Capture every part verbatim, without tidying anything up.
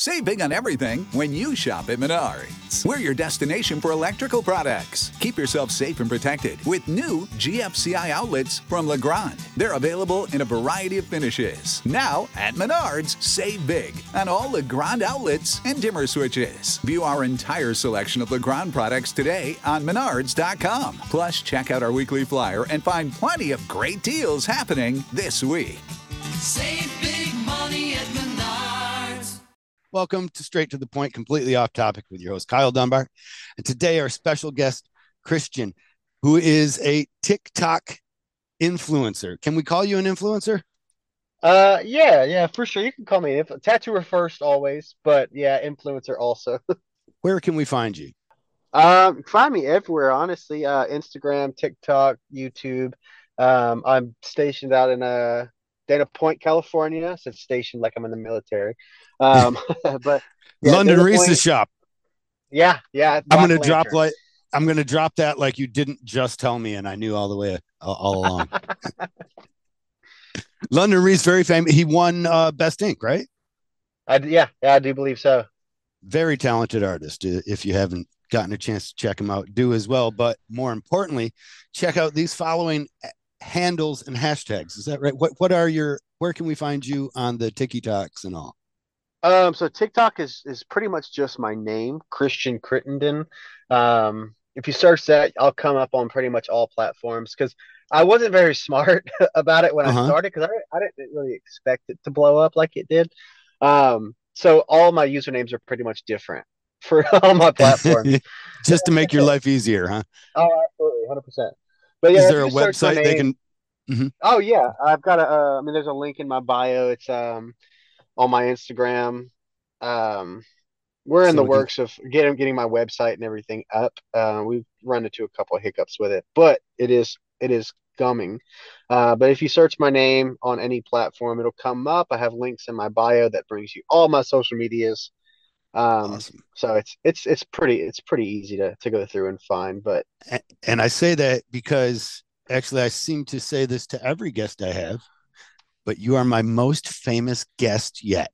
Save big on everything when you shop at Menards. We're your destination for electrical products. Keep yourself safe and protected with new G F C I outlets from Legrand. They're available in a variety of finishes. Now at Menards, save big on all Legrand outlets and dimmer switches. View our entire selection of Legrand products today on menards dot com. Plus, check out our weekly flyer and find plenty of great deals happening this week. Save big money at Menards. Welcome to Straight to the Point, completely off topic with your host, Kyle Dunbar. And today our special guest, Christian, who is a TikTok influencer. Can we call you an influencer? Uh, yeah, yeah, for sure. You can call me an influ- tattooer first always, but yeah, influencer also. Where can we find you? Um, find me everywhere, honestly. Uh, Instagram, TikTok, YouTube. Um, I'm stationed out in uh Dana Point, California. So it's stationed like I'm in the military. Um, but yeah, London Dana Reese's Point, shop. yeah, yeah. I'm Black going to drop Lantern. like I'm going to drop that like you didn't just tell me, and I knew all the way all, all along. London Reese, very famous. He won uh, Best Ink, right? I, yeah, yeah, I do believe so. Very talented artist. If you haven't gotten a chance to check him out, do as well. But more importantly, check out these following handles and hashtags. Is that right? What What are your? Where can we find you on the TikToks and all? Um, so TikTok is is pretty much just my name, Christian Crittenden. Um, if you search that, I'll come up on pretty much all platforms because I wasn't very smart about it when I Uh-huh. started because I I didn't really expect it to blow up like it did. Um, so all my usernames are pretty much different for all my platforms. Just to make your life easier, huh? Oh, absolutely, one hundred percent. But Is yeah, if there you a just search my website they name, can? Mhm. oh yeah, I've got a. Uh, I mean, there's a link in my bio. It's um on my Instagram. Um, we're in So the we can. works of getting getting my website and everything up. Uh, we've run into a couple of hiccups with it, but it is it is coming. Uh, but if you search my name on any platform, it'll come up. I have links in my bio that brings you all my social medias. Um, Awesome. so it's it's it's pretty it's pretty easy to to go through and find. But A- And I say that because actually I seem to say this to every guest I have, but you are my most famous guest yet.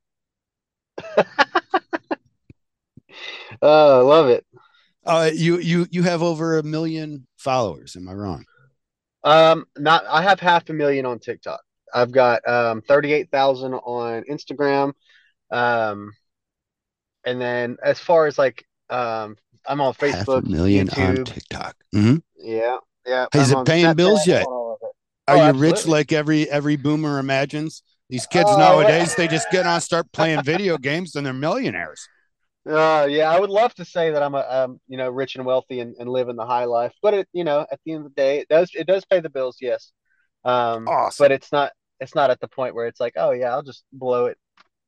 uh, I love it. Uh, you you you have over a million followers. Am I wrong? Um, not I have half a million on TikTok. I've got um thirty-eight thousand on Instagram. Um, and then as far as like um I'm on Half a Facebook, million on YouTube. TikTok. Mhm. Yeah, yeah. Is I'm it on paying bills Snapchat. I'm yet? on all of it. Are Oh, you rich absolutely. like every every boomer imagines? These kids Uh, nowadays, they just get on, start playing video games, and they're millionaires. uh, yeah, I would love to say that I'm a um, you know, rich and wealthy and, and live in the high life, but it, you know, at the end of the day, it does it does pay the bills, yes. Um, but Awesome. it's not it's not at the point where it's like, oh yeah, I'll just blow it.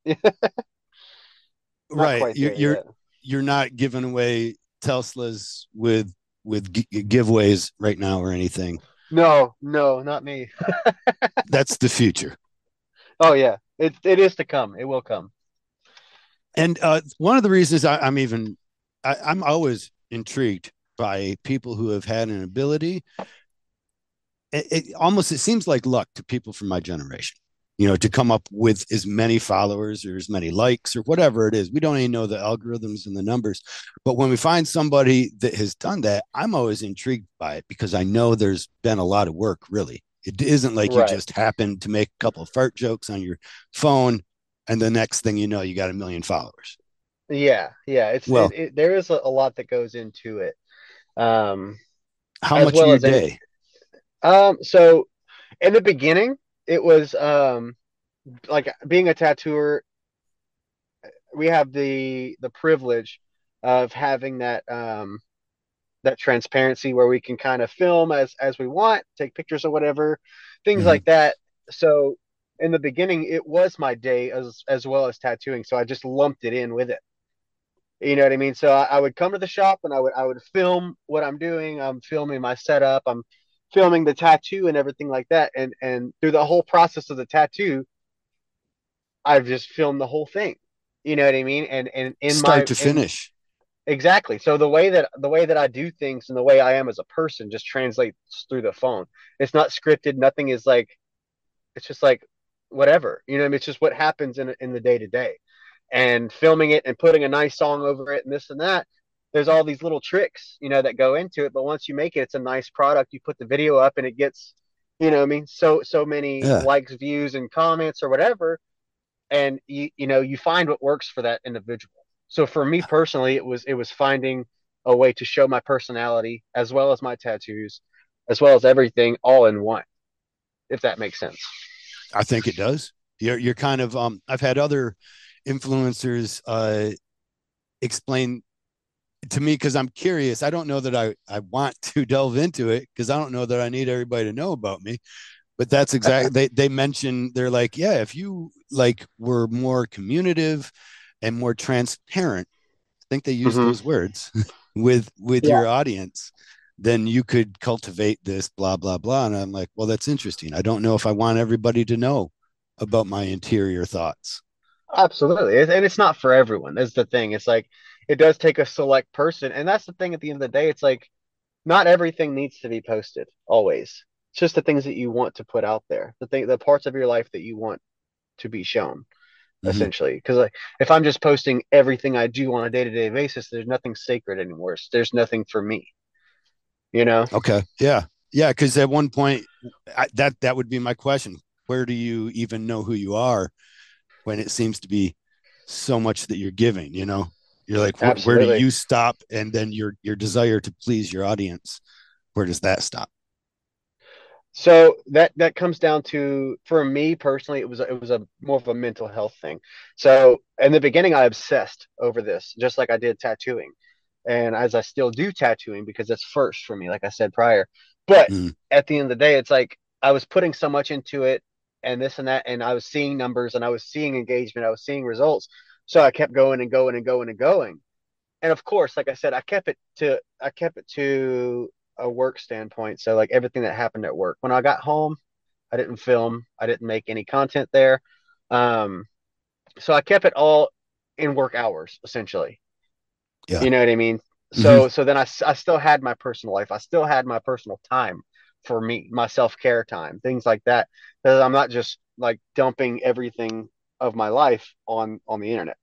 Not Right. quite You're there you're yet. you're not giving away Teslas with with gi- giveaways right now or anything. No, no, not me. That's the future. Oh yeah, it it is to come. It will come. And uh, one of the reasons I, I'm even I, I'm always intrigued by people who have had an ability. It, it almost it seems like luck to people from my generation, you know, to come up with as many followers or as many likes or whatever it is. We don't even know the algorithms and the numbers, but when we find somebody that has done that, I'm always intrigued by it because I know there's been a lot of work. Really, it isn't like you Right. just happened to make a couple of fart jokes on your phone and the next thing you know, you got a million followers. Yeah, yeah. It's it, Well, it there is a, a lot that goes into it. Um, how as much of well your as any day? um so in the beginning it was um like being a tattooer, we have the the privilege of having that um that transparency where we can kind of film as as we want, take pictures or whatever, things Mm-hmm. like that. So in the beginning, it was my day as as well as tattooing. So I just lumped it in with it. You know what I mean? So I, I would come to the shop and I would I would film what I'm doing. I'm filming my setup. I'm filming the tattoo and everything like that. And and through the whole process of the tattoo, I've just filmed the whole thing. You know what I mean? And and in Start my to in finish. exactly. So the way that the way that I do things and the way I am as a person just translates through the phone. It's not scripted. Nothing is like it's just like whatever. You know what I mean? It's just what happens in in the day to day. and filming it and putting a nice song over it and this and that. There's all these little tricks, you know, that go into it. But once you make it, it's a nice product. You put the video up and it gets, you know, what I mean, so so many Yeah. likes, views, and comments or whatever, and you you know you find what works for that individual. So for me personally, it was it was finding a way to show my personality as well as my tattoos, as well as everything all in one, if that makes sense. I think it does. You're you're kind of um I've had other influencers uh explain to me, because I'm curious. I don't know that I I want to delve into it because I don't know that I need everybody to know about me. But that's exactly they they mention they're like, yeah, if you like were more communicative and more transparent, I think they use Mm-hmm. those words with with Yeah, your audience, then you could cultivate this blah blah blah. And I'm like, well, that's interesting. I don't know if I want everybody to know about my interior thoughts. absolutely. It- And it's not for everyone. That's the thing. It's like it does take a select person, and that's the thing. At the end of the day, it's like not everything needs to be posted always. It's just the things that you want to put out there, the thing, the parts of your life that you want to be shown, Mm-hmm. essentially. Because like if I'm just posting everything I do on a day to day basis, there's nothing sacred anymore. There's nothing for me, you know. Okay. Yeah. Yeah. Because at one point, I, that that would be my question. Where do you even know who you are when it seems to be so much that you're giving? You know, you're like, wh- where do Absolutely. you stop? And then your your desire to please your audience, where does that stop? So that that comes down to for me personally, it was a, it was a more of a mental health thing. So in the beginning, I obsessed over this, just like I did tattooing, and as I still do tattooing because it's first for me, like I said prior. But Mm. at the end of the day, it's like I was putting so much into it, and this and that, and I was seeing numbers, and I was seeing engagement, I was seeing results. So I kept going and going and going and going. And of course, like I said, I kept it to I kept it to a work standpoint. So like everything that happened at work. When I got home, I didn't film. I didn't make any content there. Um, so I kept it all in work hours, essentially. Yeah. You know what I mean? Hmm. So so then I, I still had my personal life. I still had my personal time for me, my self care time, things like that. Because I'm not just like dumping everything of my life on on the internet.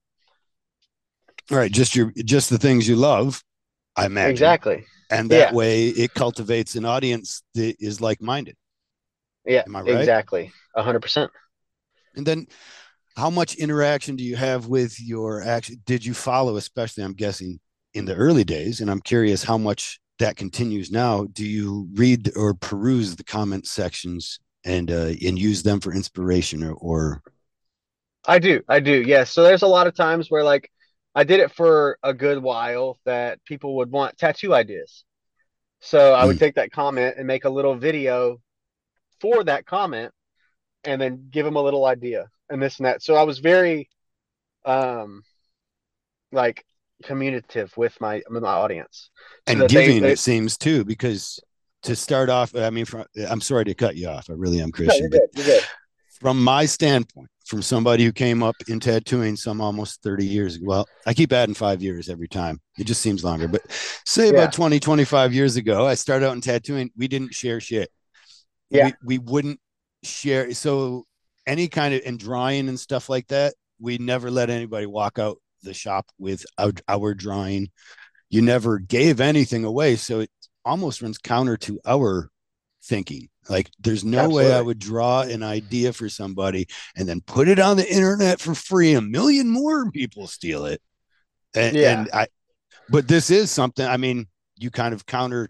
All right. Just your just the things you love, I imagine, Exactly. and that Yeah. way it cultivates an audience that is like minded. Yeah. Am I right? Exactly. A hundred percent. And then how much interaction do you have with your action? Did you follow, especially, I'm guessing, in the early days? And I'm curious how much that continues now. Do you read or peruse the comment sections and uh, and use them for inspiration or, or I do. I do. Yes. So there's a lot of times where like I did it for a good while that people would want tattoo ideas. So I would mm, take that comment and make a little video for that comment and then give them a little idea and this and that. So I was very um like communicative with my with my audience so and that they, giving, they it seems, too, because to start off, I mean, from, I'm sorry to cut you off. I really am, no, Christian, you're but good. You're good. from my standpoint, from somebody who came up in tattooing some almost thirty years ago. Well, I keep adding five years every time. It just seems longer, but say about Yeah. twenty, twenty-five years ago, I started out in tattooing. We didn't share shit. Yeah. We, we wouldn't share. So any kind of, and drawing and stuff like that, we never let anybody walk out the shop with our, our drawing. You never gave anything away. So it almost runs counter to our thinking. Like, there's no way I Absolutely. would draw an idea for somebody and then put it on the internet for free. A million more people steal it. And, Yeah. and I, but this is something, I mean, you kind of counter.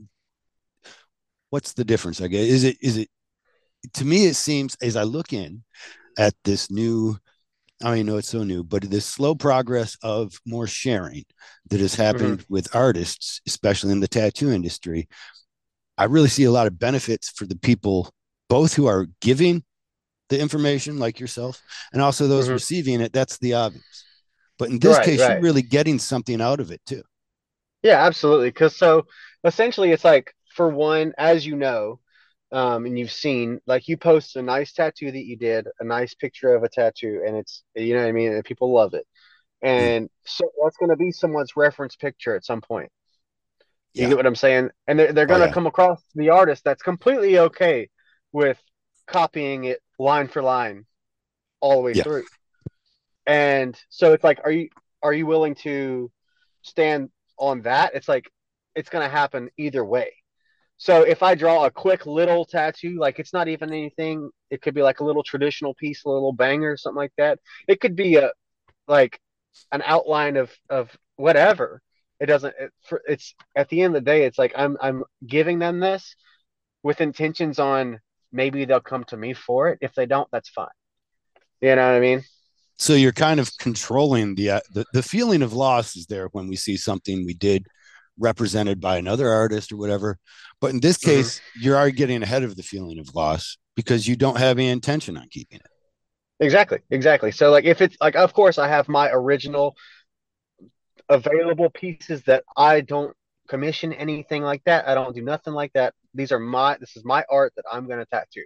What's the difference? I guess, is it, is it, to me, it seems as I look in at this new, I don't even know it's so new, but this slow progress of more sharing that has Hmm. happened with artists, especially in the tattoo industry. I really see a lot of benefits for the people, both who are giving the information, like yourself, and also those Hmm. receiving it. That's the obvious. But in this Right. case, you're Right. really getting something out of it too. Yeah, absolutely. Because so essentially, it's like for one, as you know, um, and you've seen, like you post a nice tattoo that you did, a nice picture of a tattoo, and it's you know what I mean, and people love it, Mm, and so that's going to be someone's reference picture at some point. You yeah. get what I'm saying? And they're they're Oh going to yeah. come across the artist that's completely okay with copying it line for line all the way Yeah. through. And so it's like, are you are you willing to stand on that? It's like it's gonna happen either way. So if I draw a quick little tattoo, like it's not even anything, it could be like a little traditional piece, a little banger, something like that. It could be a like an outline of of whatever. It doesn't. It, for, it's at the end of the day, it's like I'm I'm giving them this with intentions on maybe they'll come to me for it. If they don't, that's fine. You know what I mean? So you're kind of controlling the, uh, the the feeling of loss is there when we see something we did represented by another artist or whatever. But in this Mhm. case, you're already getting ahead of the feeling of loss because you don't have any intention on keeping it. Exactly, exactly. So like if it's like, of course I have my original available pieces that I don't commission anything like that. I don't do nothing like that. These are my this is my art that I'm gonna tattoo.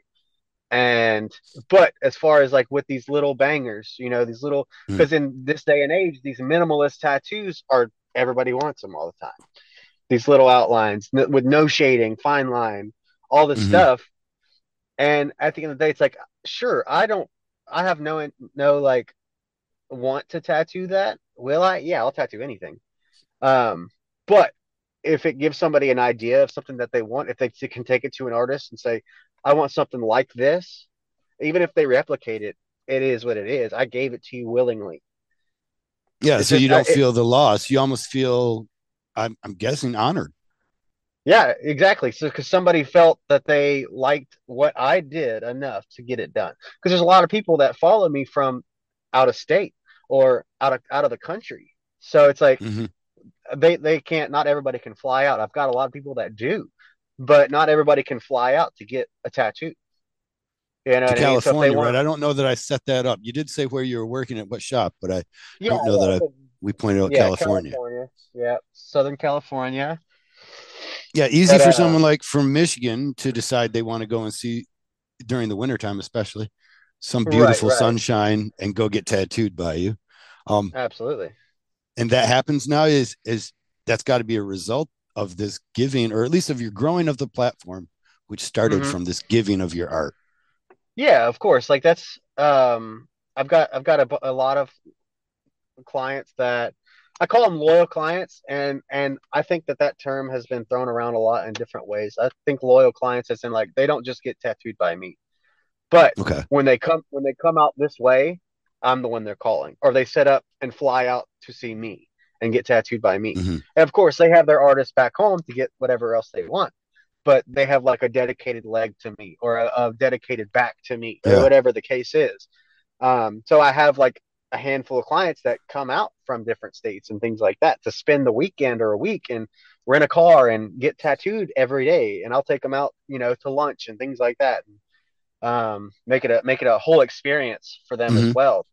And but as far as like with these little bangers, you know, these little Mm. because in this day and age, these minimalist tattoos are everybody wants them all the time. These little outlines with no shading, fine line, all this Mm-hmm. stuff. And at the end of the day, it's like, sure, I don't, I have no, no like want to tattoo that. Will I? Yeah, I'll tattoo anything. Um, but if it gives somebody an idea of something that they want, if they can take it to an artist and say, I want something like this, even if they replicate it, it is what it is. I gave it to you willingly. Yeah, It's so you just, uh, don't it, feel the loss. You almost feel, I'm, I'm guessing, honored. yeah, exactly. So, because somebody felt that they liked what I did enough to get it done. Because there's a lot of people that follow me from out of state or out of out of the country. So it's like Mm-hmm. they they can't. Not everybody can fly out. I've got a lot of people that do, but not everybody can fly out to get a tattoo. You know To what I mean? So if they California, want right? to, I don't know that I set that up. You did say where you were working at what shop, but I yeah, don't know that yeah, I so, we pointed out yeah, California. California, yeah, Southern California. Yeah, easy But for uh, someone like from Michigan to decide they want to go and see during the wintertime, especially some right, beautiful right, sunshine and go get tattooed by you. Um, absolutely. and that happens now is is that's got to be a result of this giving, or at least of your growing of the platform, which started Hmm. from this giving of your art. Yeah, of course. Like that's um, I've got I've got a, a lot of clients that I call them loyal clients, and and I think that that term has been thrown around a lot in different ways. I think loyal clients as in like they don't just get tattooed by me, but Okay. when they come when they come out this way, I'm the one they're calling, or they set up and fly out to see me and get tattooed by me. Mm-hmm. And of course, they have their artists back home to get whatever else they want, but they have like a dedicated leg to me or a, a dedicated back to me or Yeah. whatever the case is. Um, so I have like a handful of clients that come out from different states and things like that to spend the weekend or a week and rent a car and get tattooed every day. And I'll take them out, you know, to lunch and things like that. Um, make it a make it a whole experience for them as Mm-hmm. well,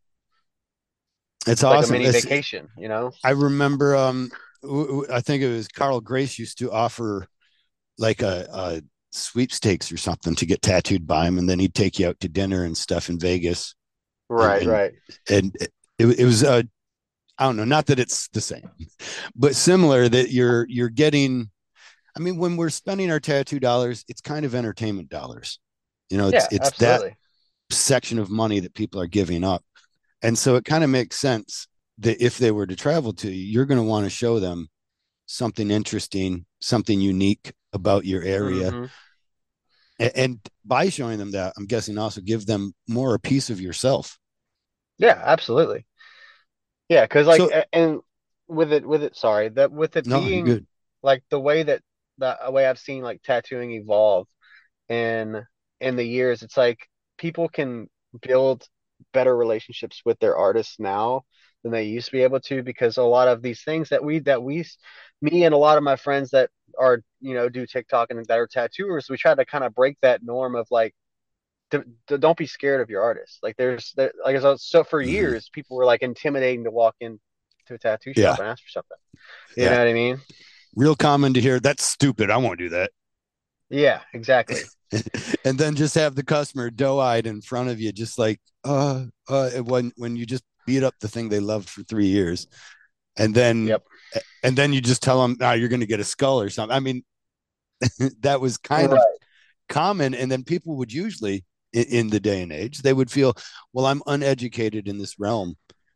It's like a awesome. mini It's, vacation, you know. I remember, um, I think it was Carl Grace used to offer like a, a sweepstakes or something to get tattooed by him, and then he'd take you out to dinner and stuff in Vegas, and Right, and right. and it, it was uh, I don't know, not that it's the same, but similar that you're you're getting. I mean, when we're spending our tattoo dollars, it's kind of entertainment dollars. You know, it's Yeah, it's that absolutely. section of money that people are giving up, and so it kind of makes sense that if they were to travel to you, you're going to want to show them something interesting, something unique about your area. Hmm. And by showing them that, I'm guessing also give them more a piece of yourself. Yeah, absolutely. Yeah, because like So a- and with it with it sorry, that with it no, you're being good. like the way that the way I've seen like tattooing evolve in in the years, it's like people can build better relationships with their artists now than they used to be able to because a lot of these things that we that we me and a lot of my friends that are you know do TikTok and that are tattooers, we try to kind of break that norm of like d- d- don't be scared of your artist. Like there's there, like so, so for Mm-hmm. years people were like intimidating to walk in to a tattoo shop Yeah, and ask for something. You yeah. know what I mean? Real common to hear. That's stupid. I won't do that. Yeah, exactly. And then just have the customer doe-eyed in front of you, just like uh, uh when when you just beat up the thing they loved for three years, and then Yep. and then you just tell them, "Now you're going to get a skull or something." I mean, that was kind of Right. common, and then people would usually in, in the day and age they would feel, well, I'm uneducated in this realm,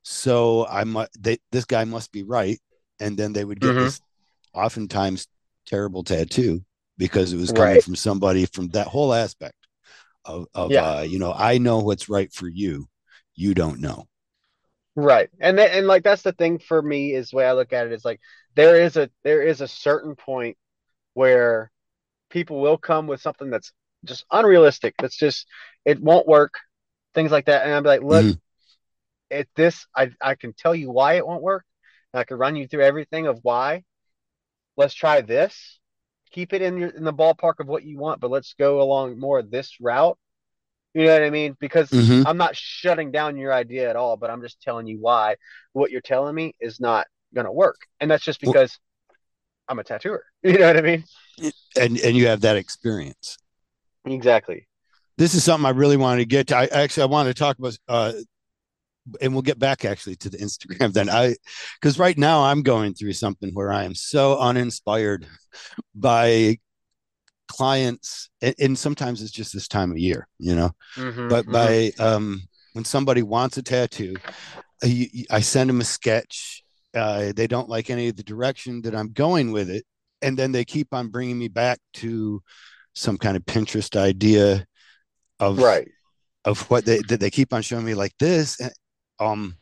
So I mu- they, this guy must be right. And then they would get Hmm. this oftentimes terrible tattoo because it was coming Right. from somebody from that whole aspect of, of Yeah. uh, you know, I know what's right for you. You don't know. Right. And then, and like that's the thing for me is the way I look at it is like there is a there is a certain point where people will come with something that's just unrealistic. That's just it won't work, things like that. And I'll be like, look, Mhm. at this, I I can tell you why it won't work. And I can run you through everything of why. Let's try this. Keep it in your in the ballpark of what you want, but let's go along more of this route. You know what I mean? Because Mhm. I'm not shutting down your idea at all, but I'm just telling you why what you're telling me is not going to work. And that's just Well, because I'm a tattooer. You know what I mean? and and you have that experience. Exactly. This is something I really wanted to get to. I actually I want to talk about uh and we'll get back actually to the Instagram then. I because right now I'm going through something where I am so uninspired by clients, and, and sometimes it's just this time of year, you know. Hmm. But Hmm. by um when somebody wants a tattoo, I, I send them a sketch. Uh, they don't like any of the direction that I'm going with it, and then they keep on bringing me back to some kind of Pinterest idea of Right. of what they that they keep on showing me like this. Um,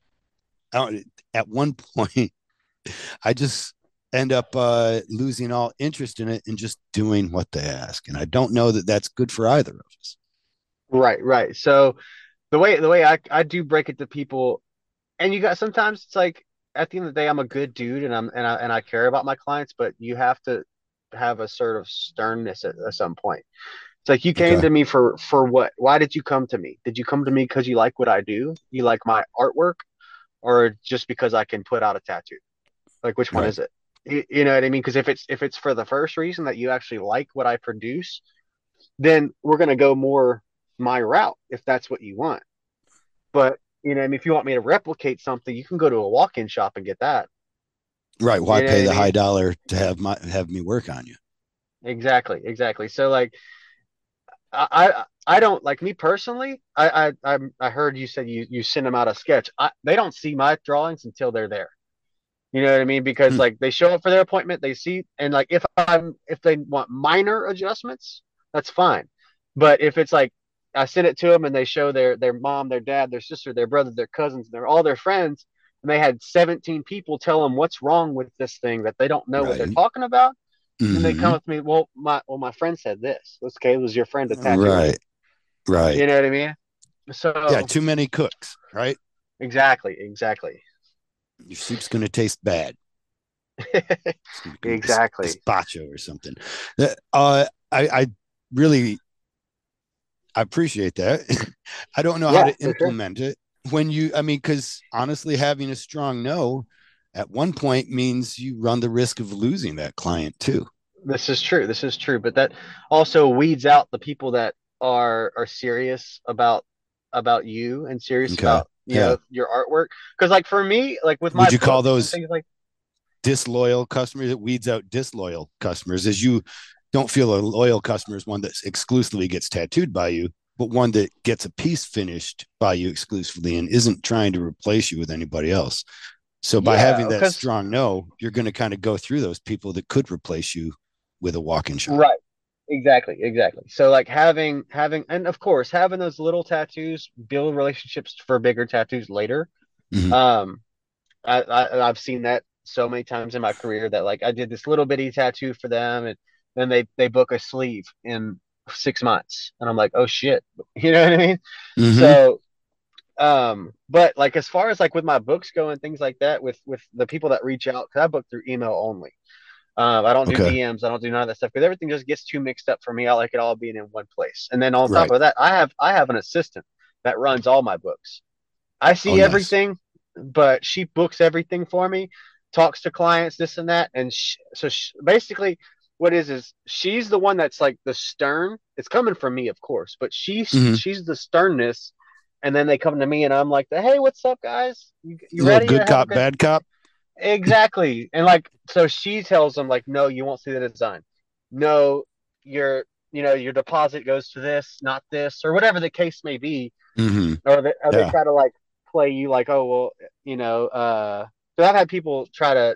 at one point, I just end up uh, losing all interest in it and just doing what they ask, and I don't know that that's good for either of us. Right. Right. So the way the way I I do break it to people, and you got sometimes it's like at the end of the day, I'm a good dude, and I'm and I and I care about my clients, but you have to have a sort of sternness at, at some point. It's like you came Okay, to me for for what? Why did you come to me? Did you come to me because you like what I do? You like my artwork, or just because I can put out a tattoo? Like which one right, is it? You, you know what I mean? Because if it's if it's for the first reason that you actually like what I produce, then we're gonna go more my route if that's what you want. But you know, I mean, if you want me to replicate something, you can go to a walk-in shop and get that. right. Why You know pay what I the high mean? dollar to have my have me work on you? Exactly, exactly. So like I I don't like me personally. I I I'm, I heard you said you you send them out a sketch. I, they don't see my drawings until they're there. You know what I mean? Because Hmm. like they show up for their appointment, they see, and like if I'm if they want minor adjustments, that's fine. But if it's like I send it to them and they show their their mom, their dad, their sister, their brother, their cousins, they're all their friends, and they had seventeen people tell them what's wrong with this thing that they don't know what they're Right. talking about, then they come Mm-hmm. with me. Well, my well my friend said this. Okay, was your friend a tattooer? Right. Right. You know what I mean? Yeah. So Too many cooks. Right. exactly, exactly, Your soup's going to taste bad. It's going to be exactly. gazpacho or something. Uh, I I really I appreciate that. I don't know how Yeah, to for sure. implement it when you. I mean, because honestly, having a strong no at one point means you run the risk of losing that client too. This is true. This is true. But that also weeds out the people that are are serious about about you and serious Okay. about you Yeah. know your artwork. Because like for me, like with my Would you call books and those things like disloyal customers? It weeds out disloyal customers as you don't feel a loyal customer is one that exclusively gets tattooed by you, but one that gets a piece finished by you exclusively and isn't trying to replace you with anybody else. So by yeah, having that because strong no, you're going to kind of go through those people that could replace you with a walk-in shop. right, exactly, exactly. So like having having and of course having those little tattoos build relationships for bigger tattoos later. Mm-hmm. Um, I, I I've seen that so many times in my career that like I did this little bitty tattoo for them and then they they book a sleeve in six months and I'm like, oh shit. You know what I mean? Mm-hmm. So um but like as far as like with my books go and things like that with with the people that reach out, because I book through email only. Um, I don't do Okay. D Ms. I don't do none of that stuff because everything just gets too mixed up for me. I like it all being in one place. And then on top Right. of that, I have I have an assistant that runs all my books. I Oh, see nice. everything, but she books everything for me, talks to clients, this and that, and sh so sh basically, what is is she's the one that's like the stern. It's coming from me, of course, but she's Mm-hmm. she's the sternness, and then they come to me, and I'm like, hey, what's up, guys? You, A you little ready to good have a cop, good bad cop. exactly? And like, so she tells them like, no, you won't see the design. No, your you know your deposit goes to this, not this, or whatever the case may be, Mm-hmm. or they, or they Yeah. try to like play you like, oh well, you know, uh, so I've had people try to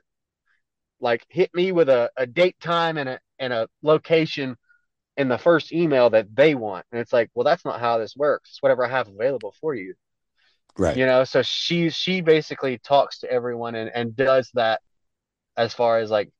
like hit me with a, a date, time, and a and a location in the first email that they want, and it's like, well, that's not how this works. It's whatever I have available for you, Right. you know. So she she basically talks to everyone and and does that as far as like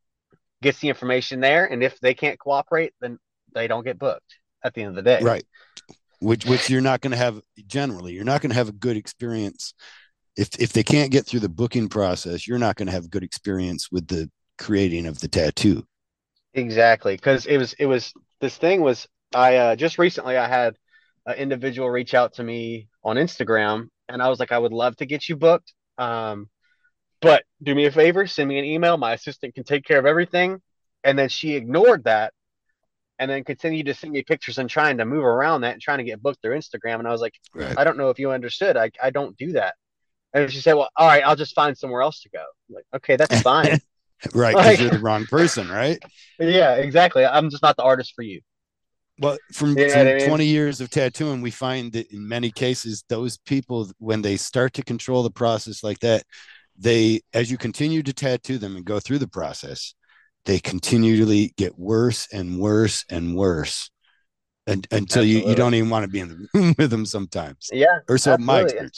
gets the information there, and if they can't cooperate, then they don't get booked at the end of the day. Right. Which which you're not going to have generally. You're not going to have a good experience if if they can't get through the booking process. You're not going to have a good experience with the creating of the tattoo. Exactly, because it was it was this thing was I uh, just recently I had an individual reach out to me on Instagram, and I was like, I would love to get you booked, um, but do me a favor, send me an email. My assistant can take care of everything. And then she ignored that, and then continued to send me pictures and trying to move around that and trying to get booked through Instagram. And I was like, Right. I don't know if you understood. I I don't do that. And she said, well, all right, I'll just find somewhere else to go. I'm like, okay, that's fine. Right, because Like, you're the wrong person, right? yeah, exactly. I'm just not the artist for you. Well, from You know what I from mean? twenty years of tattooing, we find that in many cases, those people, when they start to control the process like that, they, as you continue to tattoo them and go through the process, they continually get worse and worse and worse, and, until you you Absolutely. don't even want to be in the room with them sometimes, Yeah, or so my absolutely. experience.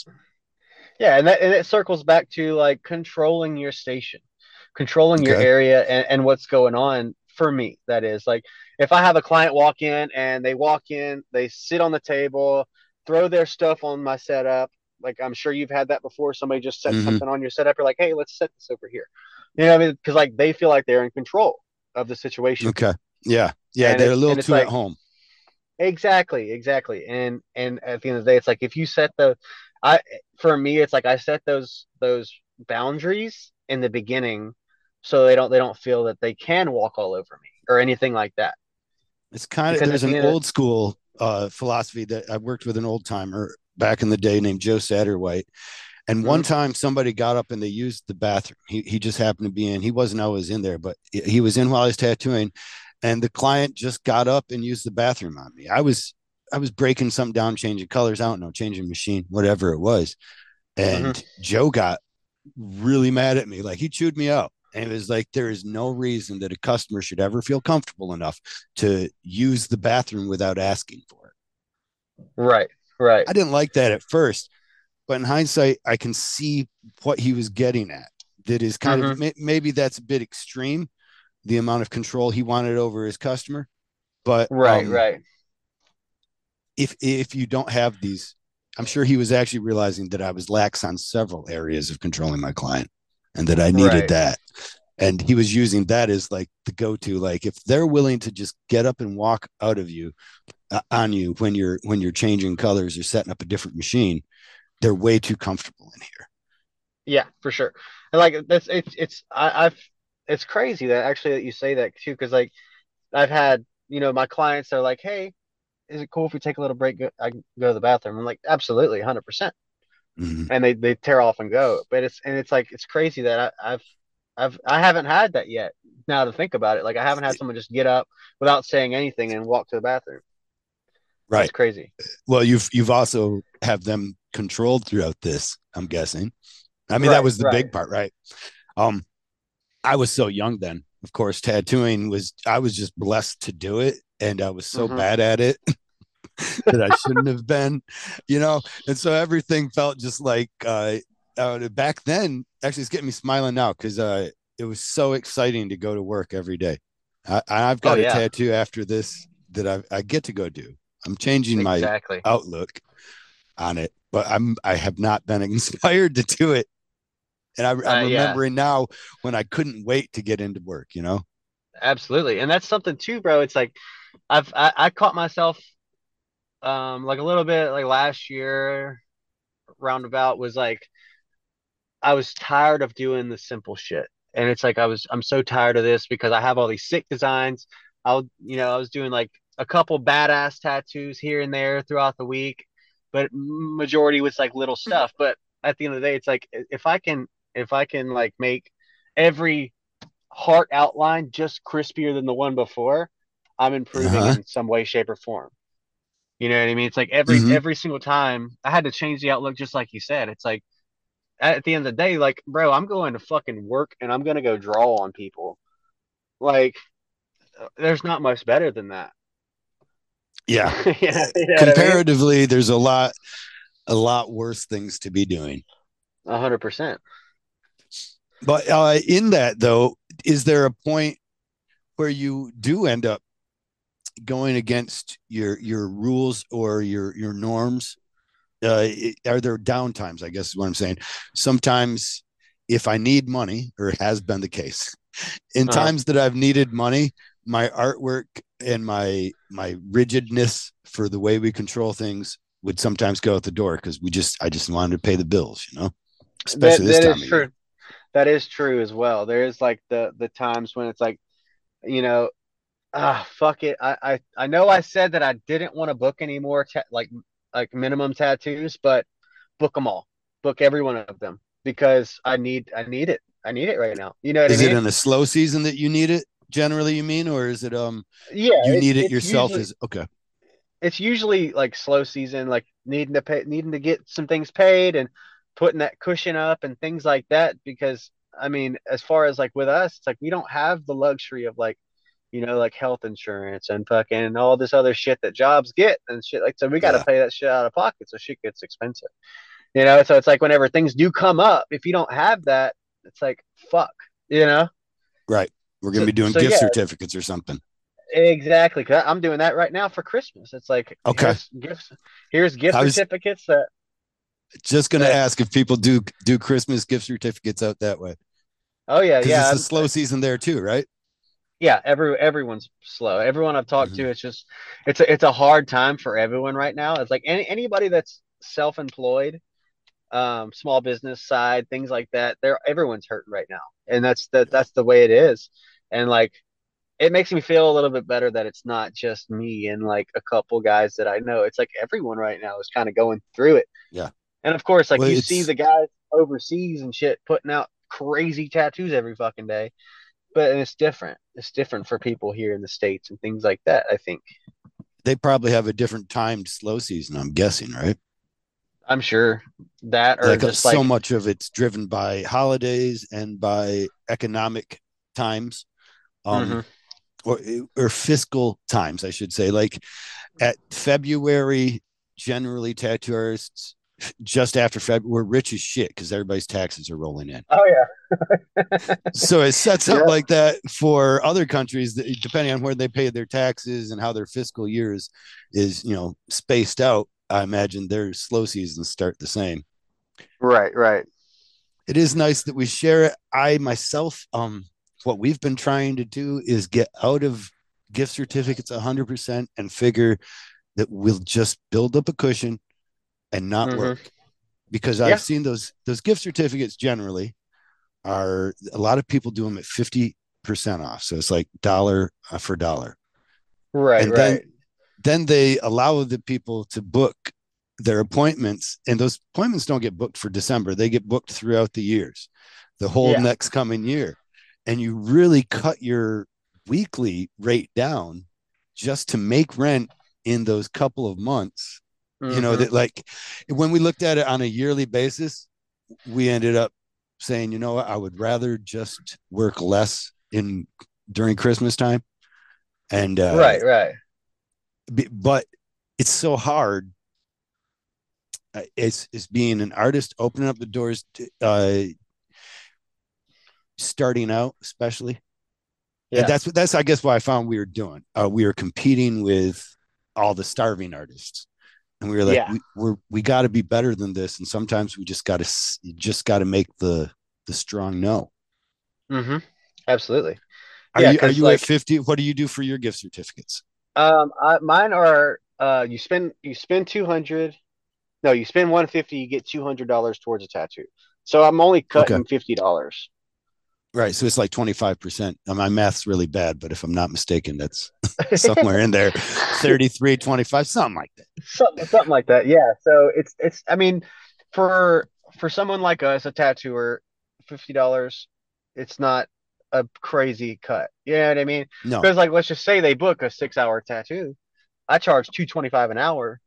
Yeah, and that and it circles back to like controlling your station, controlling your Okay. area and, and what's going on for me. That is like if I have a client walk in and they walk in, they sit on the table, throw their stuff on my setup. Like I'm sure you've had that before. Somebody just set Hmm. something on your setup. You're like, hey, let's set this over here. You know what I mean? Because like they feel like they're in control of the situation. Okay. Yeah. Yeah. And They're a it's little and it's too at like home. exactly, exactly. And and at the end of the day, it's like if you set the I for me, it's like I set those those boundaries in the beginning so they don't they don't feel that they can walk all over me or anything like that. It's kind of, Because at there's an the end of old school uh, philosophy that I worked with an old timer back in the day named Joe Satterwhite. And one mm, time somebody got up and they used the bathroom. He, he just happened to be in. He wasn't always in there, but he was in while I was tattooing. And the client just got up and used the bathroom on me. I was I was breaking something down, changing colors. I don't know, changing machine, whatever it was. mhm. And Joe got really mad at me. Like he chewed me out. And it was like, there is no reason that a customer should ever feel comfortable enough to use the bathroom without asking for it. Right, right. I didn't like that at first, but in hindsight, I can see what he was getting at. That is kind of, Hmm. maybe that's a bit extreme, the amount of control he wanted over his customer. But Right, um, right. if if you don't have these, I'm sure he was actually realizing that I was lax on several areas of controlling my client, and that I needed Right. that. And he was using that as like the go-to. Like if they're willing to just get up and walk out of you, uh, on you when you're when you're changing colors or setting up a different machine, they're way too comfortable in here. Yeah, for sure. And like that's it's it's I, I've it's crazy that actually that you say that too, because like I've had, you know, my clients are like, hey, is it cool if we take a little break? Go, I can go to the bathroom. I'm like, absolutely, one hundred percent. Mhm. And they they tear off and go. But it's and it's like it's crazy that I, I've I've I haven't had that yet. Now to think about it, like I haven't had someone just get up without saying anything and walk to the bathroom. That's Right. crazy. Well, you've you've also have them controlled throughout this, I'm guessing. I mean, that Right, was the right. big part, right? Um, I was so young then. Of course, tattooing was, I was just blessed to do it. And I was so Hmm. bad at it that I shouldn't have been, you know? And so everything felt just like, uh, uh back then, actually, it's getting me smiling now because uh, it was so exciting to go to work every day. I, I've Oh got a yeah, tattoo after this that I, I get to go do. I'm changing my exactly. outlook on it, but I'm I have not been inspired to do it. And I, I'm Uh, yeah, remembering now when I couldn't wait to get into work, you know? absolutely. And that's something too, bro. It's like I've I, I caught myself um like a little bit like last year roundabout was like I was tired of doing the simple shit. And it's like I was I'm so tired of this because I have all these sick designs. I'll you know, I was doing like a couple badass tattoos here and there throughout the week, but majority was like little stuff. But at the end of the day, it's like if I can if I can like make every heart outline just crispier than the one before, I'm improving Uh-huh. in some way, shape, or form. You know what I mean? It's like every Hmm. every single time I had to change the outlook, just like you said. It's like at the end of the day, like, bro, I'm going to fucking work and I'm gonna go draw on people. Like, there's not much better than that. Yeah. you know, you know what I mean? Comparatively, there's a lot, a lot worse things to be doing. A hundred percent. But uh, in that, though, is there a point where you do end up going against your your rules or your your norms? Uh, are there downtimes? I guess is what I'm saying. Sometimes, if I need money, or it has been the case, in Uh-huh. times that I've needed money, my artwork and my my rigidness for the way we control things would sometimes go out the door because we just I just wanted to pay the bills, you know, especially That this that time is of year. true. That is true as well. There is like the the times when it's like, you know, ah, fuck it. I I, I know I said that I didn't want to book any more ta- like like minimum tattoos, but book them all. Book every one of them because I need I need it. I need it right now. You know what I Is it mean? in a slow season that you need it? Generally, you mean, or is it um Yeah, you it's need it it's yourself? usually Is okay. it's usually like slow season, like needing to pay, needing to get some things paid and putting that cushion up and things like that. Because I mean, as far as like with us, it's like we don't have the luxury of like, you know, like health insurance and fucking all this other shit that jobs get and shit. Like, so we got to Yeah, pay that shit out of pocket. So shit gets expensive, you know? So it's like whenever things do come up, if you don't have that, it's like, fuck, you know? right. We're gonna So, be doing so gift yeah, certificates or something. exactly. 'Cause I'm doing that right now for Christmas. It's like, Okay. here's gifts, here's gift I was certificates that, just gonna that, ask if people do do Christmas gift certificates out that way oh yeah, because yeah. it's a I'm, slow season there too, right? yeah, every everyone's slow. Everyone I've talked Mm-hmm. to, it's just it's a it's a hard time for everyone right now. It's like any anybody that's self-employed, um, small business side, things like that. They're everyone's hurting right now, and that's that Yeah. that's the way it is. And like it makes me feel a little bit better that it's not just me and like a couple guys that I know. It's like everyone right now is kind of going through it. Yeah. And of course, like Well, you see it's the guys overseas and shit putting out crazy tattoos every fucking day. But it's different. It's different for people here in the States and things like that, I think. they probably have a different timed slow season. I'm guessing, right? I'm sure that or Like uh, just so like much of it's driven by holidays and by economic times, um, hmm or or fiscal times, I should say. Like at February, generally tattoo artists just after February, we're rich as shit because everybody's taxes are rolling in. oh yeah. So it sets up Yep. like that for other countries, depending on where they pay their taxes and how their fiscal years is, you know, spaced out. I imagine their slow seasons start the same. Right, right. It is nice that we share it. I myself, um, what we've been trying to do is get out of gift certificates one hundred percent and figure that we'll just build up a cushion and not hmm work because I've Yeah. seen those those gift certificates generally are a lot of people do them at fifty percent off. So it's like dollar uh, for dollar. Right, And then right. then they allow the people to book their appointments and those appointments don't get booked for December. They get booked throughout the years, the whole Yeah. next coming year. And you really cut your weekly rate down just to make rent in those couple of months. You know, hmm that like when we looked at it on a yearly basis, we ended up saying, you know what, I would rather just work less in during Christmas time. And uh Right, right. but it's so hard. Uh, it's it's being an artist, opening up the doors, to, uh, starting out, especially, and Yeah. that's what that's I guess what I found we were doing. Uh, we were competing with all the starving artists, and we were like, Yeah. we we're we got to be better than this, and sometimes we just got to just got to make the the strong no. hmm Absolutely. Are Yeah, you are because you at like fifty? What do you do for your gift certificates? um I, mine are uh you spend you spend two hundred. No, you spend one fifty, you get two hundred dollars towards a tattoo. So I'm only Okay. cutting fifty dollars. Right. So it's like twenty-five percent. My math's really bad, but if I'm not mistaken, that's somewhere in there thirty-three, twenty-five, something like that. something something like that. Yeah. So it's it's I mean, for for someone like us, a tattooer, fifty dollars, it's not a crazy cut. You know what I mean? No. Because like let's just say they book a six hour tattoo. I charge two twenty five an hour.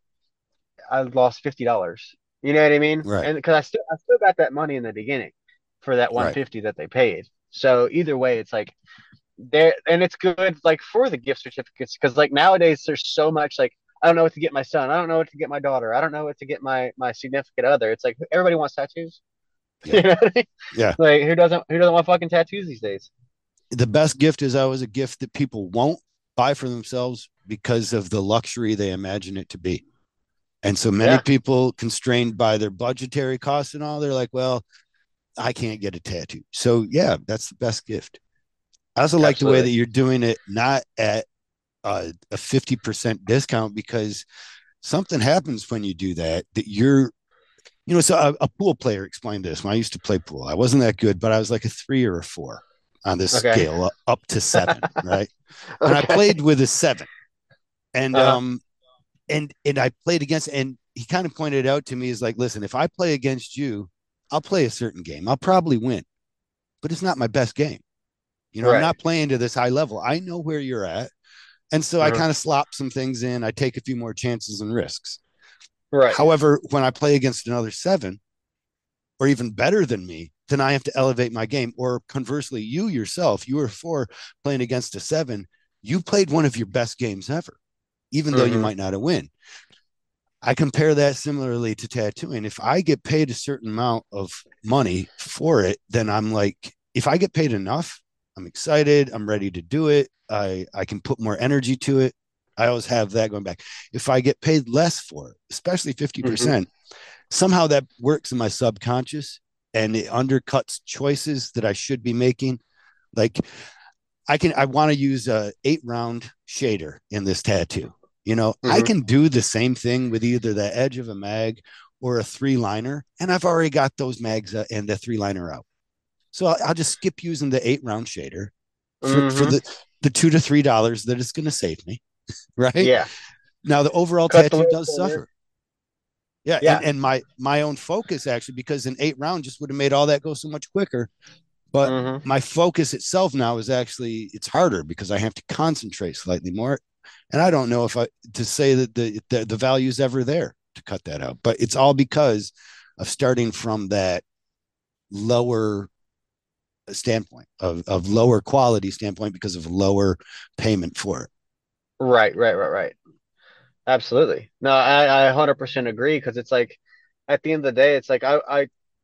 I lost fifty dollars. You know what I mean? Right. And because I still I still got that money in the beginning for that Right. one fifty that they paid. So either way, it's like there, and it's good like for the gift certificates because like nowadays there's so much like I don't know what to get my son. I don't know what to get my daughter. I don't know what to get my my significant other. It's like everybody wants tattoos. Yeah. You know what I mean? Yeah. Like who doesn't who doesn't want fucking tattoos these days? The best gift is always a gift that people won't buy for themselves because of the luxury they imagine it to be. And so many Yeah. people constrained by their budgetary costs and all, they're like, well, I can't get a tattoo. So yeah, that's the best gift. I also like the way Absolutely. that you're doing it, not at a, a fifty percent discount, because something happens when you do that, that you're, you know, so a, a pool player explained this. When I used to play pool, I wasn't that good, but I was like a three or a four on this Okay. scale up, up to seven. Right. And I Okay. played with a seven. And, Uh-huh. um, and, and I played against, and he kind of pointed out to me, is like, listen, if I play against you, I'll play a certain game. I'll probably win, but it's not my best game. You know, I'm Right. not playing to this high level. I know where you're at. And so I Uh-huh. kind of slop some things in. I take a few more chances and risks. Right. However, when I play against another seven or even better than me, then I have to elevate my game. Or conversely, you yourself, you were four playing against a seven. You played one of your best games ever, even though you Mhm. might not have win. I compare that similarly to tattooing. If I get paid a certain amount of money for it, then I'm like, if I get paid enough, I'm excited. I'm ready to do it. I, I can put more energy to it. I always have that going back. If I get paid less for it, especially fifty percent, Mhm. somehow that works in my subconscious and it undercuts choices that I should be making. Like I can, I want to use a eight round shader in this tattoo. You know, I Mhm. can do the same thing with either the edge of a mag or a three liner, and I've already got those mags uh, and the three liner out. So I'll, I'll just skip using the eight round shader for, for Mhm. the, the two to three dollars that it's going to save me. Right Yeah. now, the overall Cut the tattoo little does corner. suffer. Yeah, and, Yeah. and my my own focus actually, because an eight round just would have made all that go so much quicker. But Mhm. my focus itself now is actually it's harder because I have to concentrate slightly more. And I don't know if I to say that the the, the value is ever there to cut that out, but it's all because of starting from that lower standpoint of, of lower quality standpoint because of lower payment for it. Right. Right. Right. Right. Absolutely. No, I I one hundred percent agree because it's like at the end of the day, it's like I I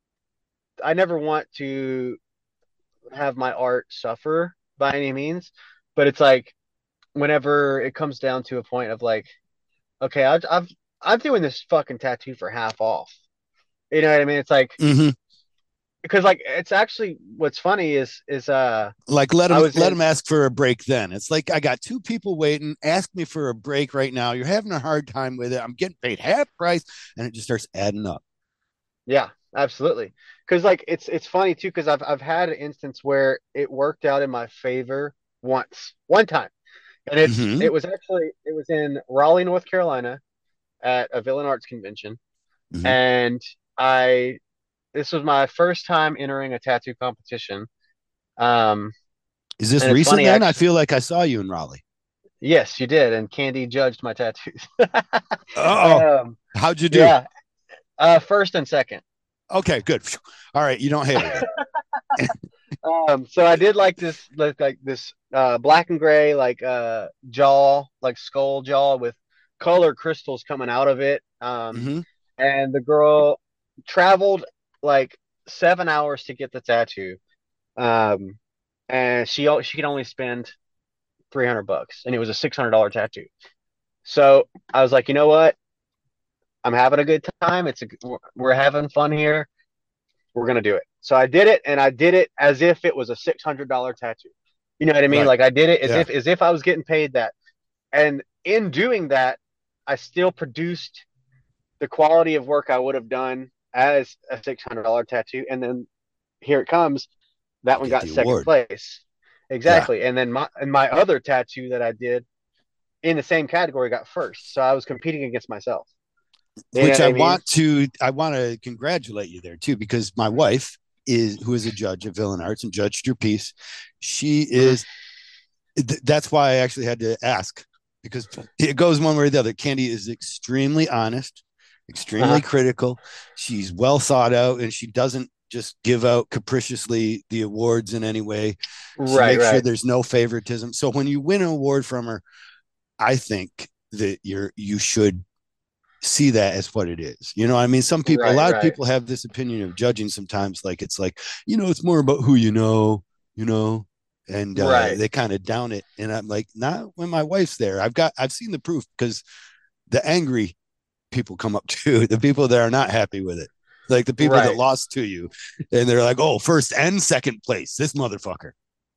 I never want to have my art suffer by any means, but it's like whenever it comes down to a point of like, okay, I've I've I'm doing this fucking tattoo for half off. You know what I mean? It's like Mm-hmm. because like it's actually what's funny is is uh Like let I them was let in them ask for a break. Then it's like I got two people waiting. Ask me for a break right now. You're having a hard time with it. I'm getting paid half price, and it just starts adding up. yeah, absolutely. Because like it's it's funny too because I've I've had an instance where it worked out in my favor once one time, and it's Mm-hmm. it was actually it was in Raleigh, North Carolina, at a Villain Arts convention, Mm-hmm. and I this was my first time entering a tattoo competition. Um, Is this and it's recent? funny Then I actually. feel like I saw you in Raleigh. Yes, you did, and Candy judged my tattoos. Oh, um, how'd you do? yeah, uh, first and second. Okay, good. All right, you don't hate her then. Um, so I did like this, like, like this uh, black and gray, like uh, jaw, like skull jaw with color crystals coming out of it. Um, Mm-hmm. and the girl traveled like seven hours to get the tattoo. Um, and she o- she could only spend three hundred bucks, and it was a six hundred dollar tattoo. So I was like, you know what? I'm having a good time. It's a we're we're having fun here. We're gonna do it. So I did it, and I did it as if it was a six hundred dollar tattoo. You know what I mean? Right. Like I did it as Yeah. if as if I was getting paid that. And in doing that, I still produced the quality of work I would have done as a six hundred dollar tattoo. And then here it comes. That You one get got the second award. place. Yeah. Exactly. And then my and my other tattoo that I did in the same category got first. So I was competing against myself. You know Which what I I mean? want to I want to congratulate you there too, because my wife is who is a judge at Villain Arts and judged your piece. She Mm-hmm. is th- that's why I actually had to ask because it goes one way or the other. Candy is extremely honest, extremely Uh-huh. critical. She's well thought out, and she doesn't just give out capriciously the awards in any way. She Right, makes sure right, there's no favoritism. So when you win an award from her, I think that you're you should see that as what it is. You know, I mean, some people, a right, lot of right, people have this opinion of judging sometimes, like it's like, you know, it's more about who you know, you know, and uh, right. they kind of down it. And I'm like, not when my wife's there. I've got, I've seen the proof because the angry people come up to the people that are not happy with it. Like the people that Right. lost to you, and they're like, "Oh, first and second place, this motherfucker."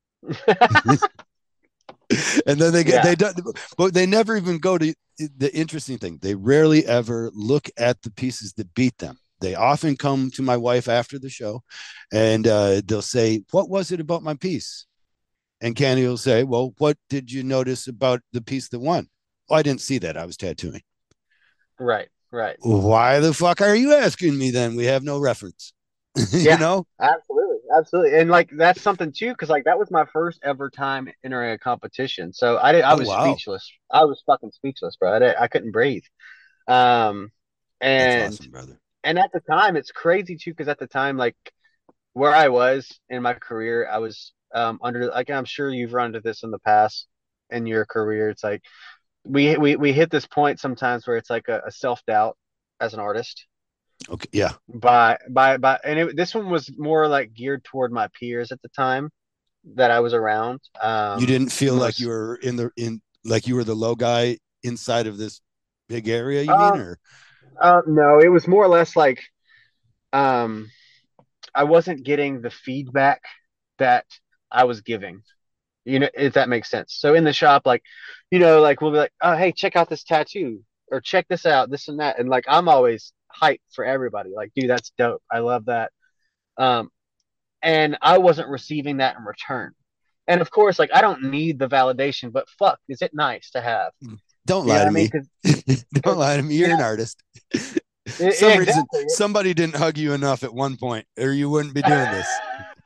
And then they get Yeah. they do, but they never even go to the interesting thing. They rarely ever look at the pieces that beat them. They often come to my wife after the show, and uh, they'll say, "What was it about my piece?" And Candy will say, "Well, what did you notice about the piece that won?" "Oh, I didn't see that. I was tattooing." Right, right. "Why the fuck are you asking me then? We have no reference." You Yeah, know? absolutely, absolutely. And like that's something too, because like that was my first ever time entering a competition. So I did, I Oh was wow, speechless. I was fucking speechless, bro. I, did, I couldn't breathe. Um, that's and awesome, brother. and at the time, it's crazy too, because at the time, like where I was in my career, I was um under like I'm sure you've run into this in the past in your career. It's like we we we hit this point sometimes where it's like a, a self doubt as an artist Okay, yeah. by by by and it, this one was more like geared toward my peers at the time that I was around. You Um, didn't feel like you most were in the in like you were the low guy inside of this big area, you mean? um Or uh, no, it was more or less like um I wasn't getting the feedback that I was giving. You know, if that makes sense. So in the shop, like, you know, like we'll be like, oh hey, check out this tattoo or check this out, this and that, and like I'm always hyped for everybody. Like, dude, that's dope. I love that. Um, and I wasn't receiving that in return. And of course, like I don't need the validation, but fuck, is it nice to have? don't You know lie what to I mean? me. Because Don't lie to me. you You're an know, artist. yeah, Some reason exactly. somebody didn't hug you enough at one point, or you wouldn't be doing this.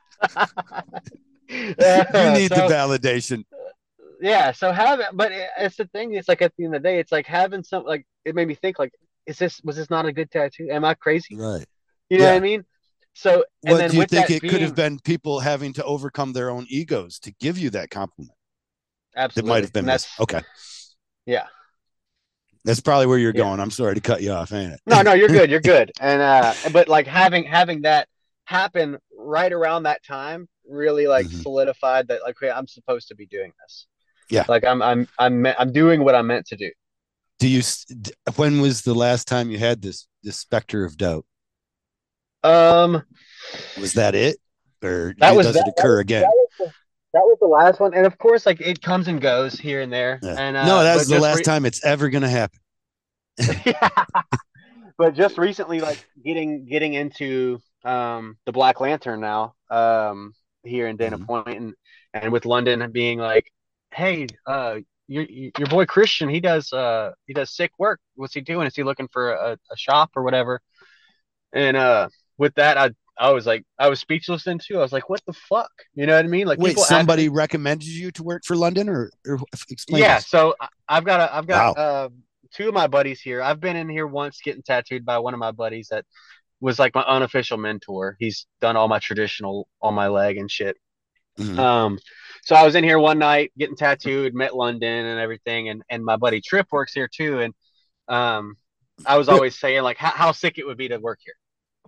You Uh, need the so validation. yeah, so having, but it, it's the thing. It's like at the end of the day, it's like having some like it made me think like, is this was this not a good tattoo? Am I crazy? Right. You know what I Yeah. mean? So and What then do you with think that it could have being been people having to overcome their own egos to give you that compliment? That might absolutely, have been and mis. that's Okay. yeah, That's probably where you're yeah. going. I'm sorry to cut you off, ain't No, no, you're it? good, you're good. And uh, but like having having that happen right around that time really like Mhm. solidified that like okay, I'm supposed to be doing this. Yeah. Like I'm I'm I'm me- I'm doing what I'm meant to do. Do you? When was the last time you had this this specter of doubt? Um, Was that it, or that was does that it that occur was that again? was the, that was the last one, and of course, like it comes and goes here and there, Yeah. and No, uh, that's but the just last re- time it's ever going to happen. yeah, but just recently, like getting getting into um the Black Lantern now, um here in Dana Mhm. Point, and and with London being like, hey, uh. Your, your boy Christian, he does uh he does sick work. What's he doing? Is he looking for a, a shop or whatever? And uh with that, I I was like I was speechless then too. I was like, what the fuck? You know what I mean? Like Wait, people somebody actually recommended you to work for London, or, or explain yeah. this? So I- I've got a I've got Wow. uh two of my buddies here. I've been in here once getting tattooed by one of my buddies that was like my unofficial mentor. He's done all my traditional on my leg and shit. Mhm. Um so I was in here one night getting tattooed, met London and everything, and and my buddy Trip works here too. And um I was always saying like how, how sick it would be to work here.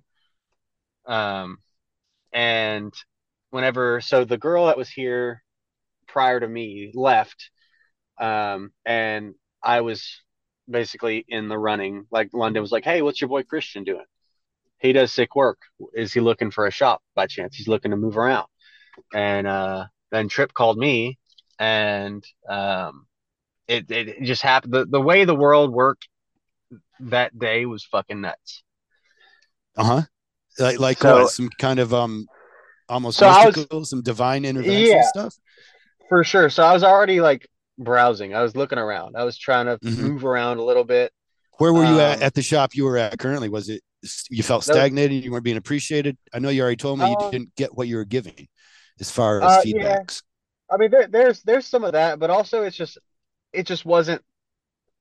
Um and whenever so the girl that was here prior to me left, um and I was basically in the running. Like London was like, hey, what's your boy Christian doing? He does sick work. Is he looking for a shop by chance? He's looking to move around. And uh then Trip called me, and um it, it just happened. The, the way the world worked that day was fucking nuts. Uh huh. Like like what? So Some kind of um almost so I was mystical, some divine intervention yeah, stuff. for sure. So I was already like browsing. I was looking around. I was trying to Hmm. move around a little bit. Where were you at Um at the shop you were at currently? Was it you felt that was stagnated? You weren't being appreciated? I know you already told me you um didn't get what you were giving as far as uh yeah. feedbacks. I mean there, there's there's some of that, but also it's just it just wasn't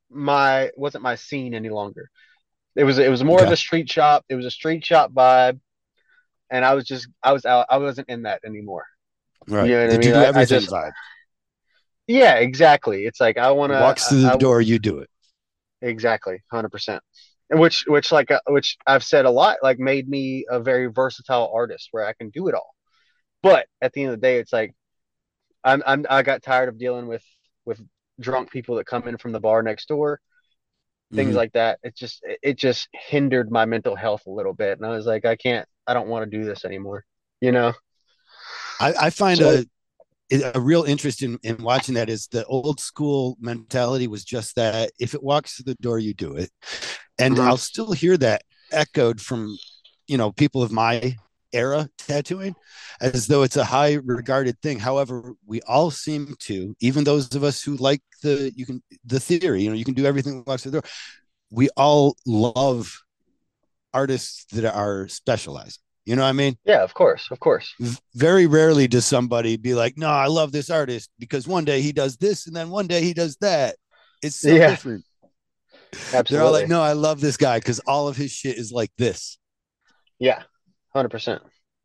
my wasn't my scene any longer. It was it was more of Okay. a street shop. It was a street shop vibe, and I was just I was out. I wasn't in that anymore. You Right. know what I The mean? do I, I everything just vibe. yeah, exactly. It's like I want to. Walks I, through the I door, you do it. exactly one hundred percent. Which which like uh, which I've said a lot like made me a very versatile artist where I can do it all. But at the end of the day, it's like I'm, I'm I got tired of dealing with with drunk people that come in from the bar next door, things Hmm. like that. It just it just hindered my mental health a little bit, and I was like, I can't, I don't want to do this anymore, you know. I, I find So a a real interest in, in watching that is the old school mentality was just that if it walks through the door, you do it. And mhm. I'll still hear that echoed from, you know, people of my era tattooing as though it's a high regarded thing. However, we all seem to, even those of us who like the, you can, the theory, you know, you can do everything that walks through the door. We all love artists that are specialized. You know what I mean? Yeah, of course, of course. Very rarely does somebody be like, no, I love this artist because one day he does this and then one day he does that. It's so Yeah, different. They're all like, absolutely. no, I love this guy because all of his shit is like this. Yeah, one hundred percent.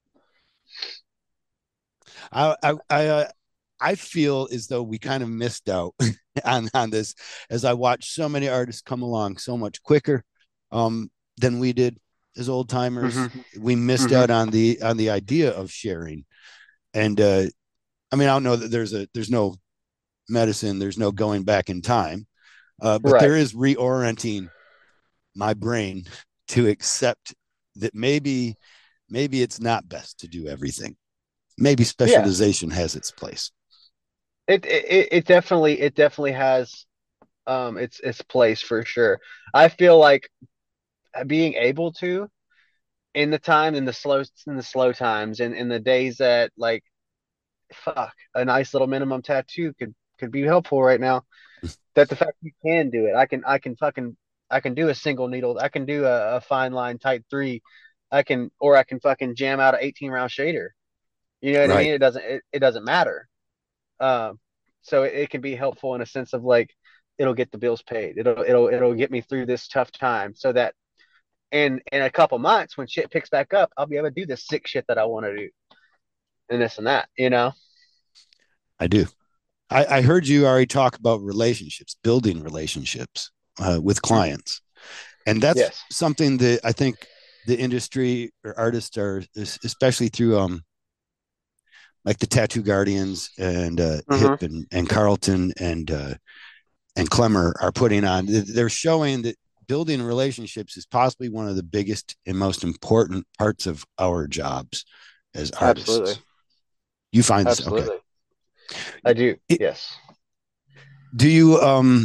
I I I, uh, I feel as though we kind of missed out on on this as I watched so many artists come along so much quicker um, than we did as old timers. Hmm. We missed Hmm. out on the on the idea of sharing. And uh, I mean, I don't know that there's a there's no medicine, there's no going back in time, uh, but Right. there is reorienting my brain to accept that maybe maybe it's not best to do everything. Maybe Yeah. specialization has its place. It it it definitely it definitely has um its its place for sure. I feel like being able to in the time in the slow in the slow times and in the days that like fuck a nice little minimum tattoo could could be helpful right now. That the fact you can do it, I can I can fucking I can do a single needle, I can do a, a fine line type three, I can or I can fucking jam out an eighteen round shader. You know what I Right. mean? It doesn't it, it doesn't matter. Um, so it, it can be helpful in a sense of like it'll get the bills paid. It'll it'll it'll get me through this tough time so that in in a couple months when shit picks back up, I'll be able to do this sick shit that I want to do and this and that, you know? I do. I, I heard you already talk about relationships, building relationships uh, with Mhm. clients. And that's Yes. something that I think the industry or artists are, especially through um, like the Tattoo Guardians and uh, Hip Hmm. and, and Carlton and uh, and Clemmer are putting on. They're showing that building relationships is possibly one of the biggest and most important parts of our jobs as Absolutely. artists. You find this okay? Absolutely. I do. It, Yes. do you? Um,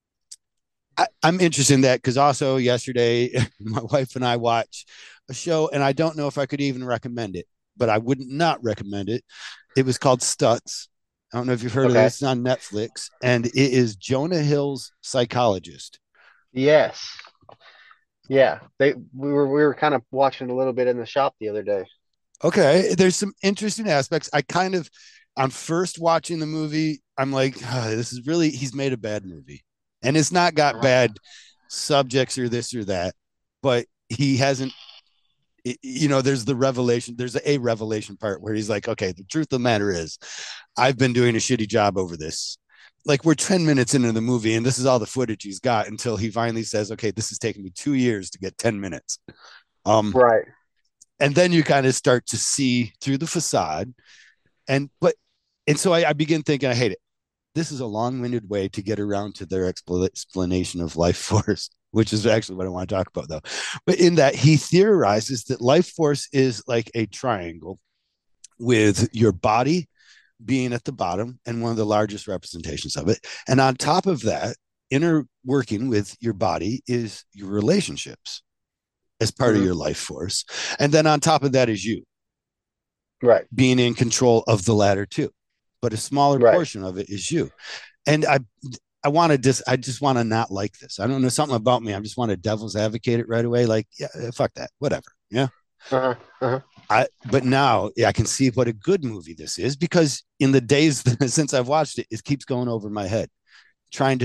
I, I'm interested in that because also yesterday, my wife and I watched a show, and I don't know if I could even recommend it, but I wouldn't not recommend it. It was called Stutz. I don't know if you've heard of Okay. this. It's on Netflix, and it is Jonah Hill's psychologist. Yes. Yeah. They we were we were kind of watching a little bit in the shop the other day. Okay, there's some interesting aspects. I kind of, on first watching the movie, I'm like, oh, this is really, he's made a bad movie. And it's not got Uh-huh. bad subjects or this or that, but he hasn't, you know, there's the revelation, there's a revelation part where he's like, okay, the truth of the matter is, I've been doing a shitty job over this. Like we're ten minutes into the movie and this is all the footage he's got until he finally says, okay, this has taken me two years to get ten minutes. Um, Right. and then you kind of start to see through the facade and but and so I, I begin thinking I hate it. This is a long-winded way to get around to their expl- explanation of life force, which is actually what I want to talk about though. But in that he theorizes that life force is like a triangle with your body being at the bottom and one of the largest representations of it, and on top of that, inner working with your body is your relationships as part of Hmm. your life force, and then on top of that is you Right. being in control of the latter too, but a smaller Right. portion of it is you. And I, I want to just, I just want to not like this. I don't know something about me. I just want to devil's advocate it right away. Like, yeah, fuck that, whatever. Yeah. Uh-huh. Uh-huh. I, but now yeah, I can see what a good movie this is because in the days since I've watched it, it keeps going over my head, trying to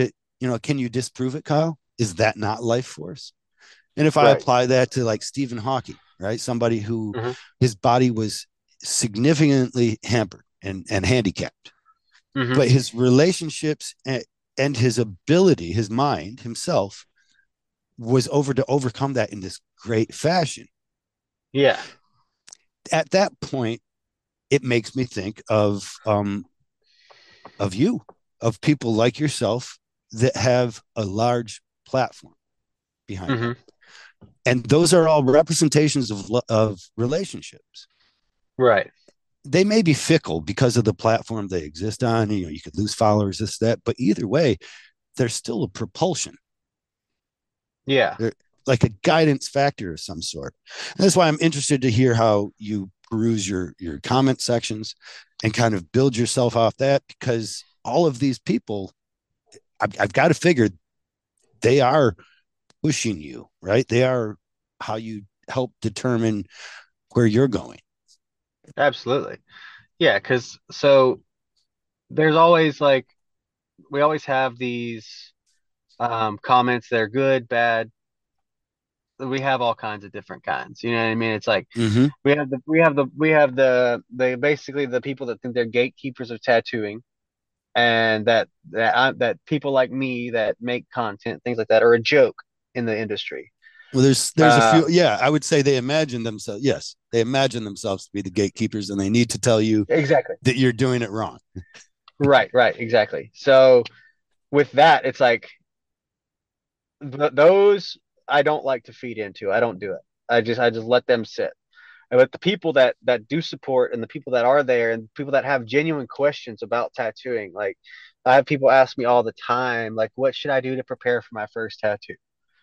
you know, can you disprove it, Kyle? Is that not life force? And if I Right. apply that to like Stephen Hawking, right? Somebody who Mhm. his body was significantly hampered and, and handicapped, Mhm. but his relationships and, and his ability, his mind himself was over to overcome that in this great fashion. Yeah. At that point, it makes me think of um, of you, of people like yourself that have a large platform behind them. Mhm. And those are all representations of of relationships. Right. They may be fickle because of the platform they exist on. You know, you could lose followers, this, that, but either way, there's still a propulsion. Yeah. They're like a guidance factor of some sort. And that's why I'm interested to hear how you peruse your your comment sections and kind of build yourself off that, because all of these people, I've, I've got to figure they are pushing you, right? They are how you help determine where you're going. Absolutely. Yeah, because so there's always like we always have these um comments that are good, bad. We have all kinds of different kinds. You know what I mean? It's like Mm-hmm. we have the we have the we have the the basically the people that think they're gatekeepers of tattooing, and that that I, that people like me that make content, things like that, are a joke in the industry. Well, there's there's a Uh, few. Yeah, I would say they imagine themselves. Yes, they imagine themselves to be the gatekeepers, and they need to tell you exactly. that you're doing it wrong. Right, right, exactly. So with that, it's like th those I don't like to feed into. I don't do it. I just I just let them sit. But the people that that do support and the people that are there and people that have genuine questions about tattooing, like I have people ask me all the time, like, what should I do to prepare for my first tattoo?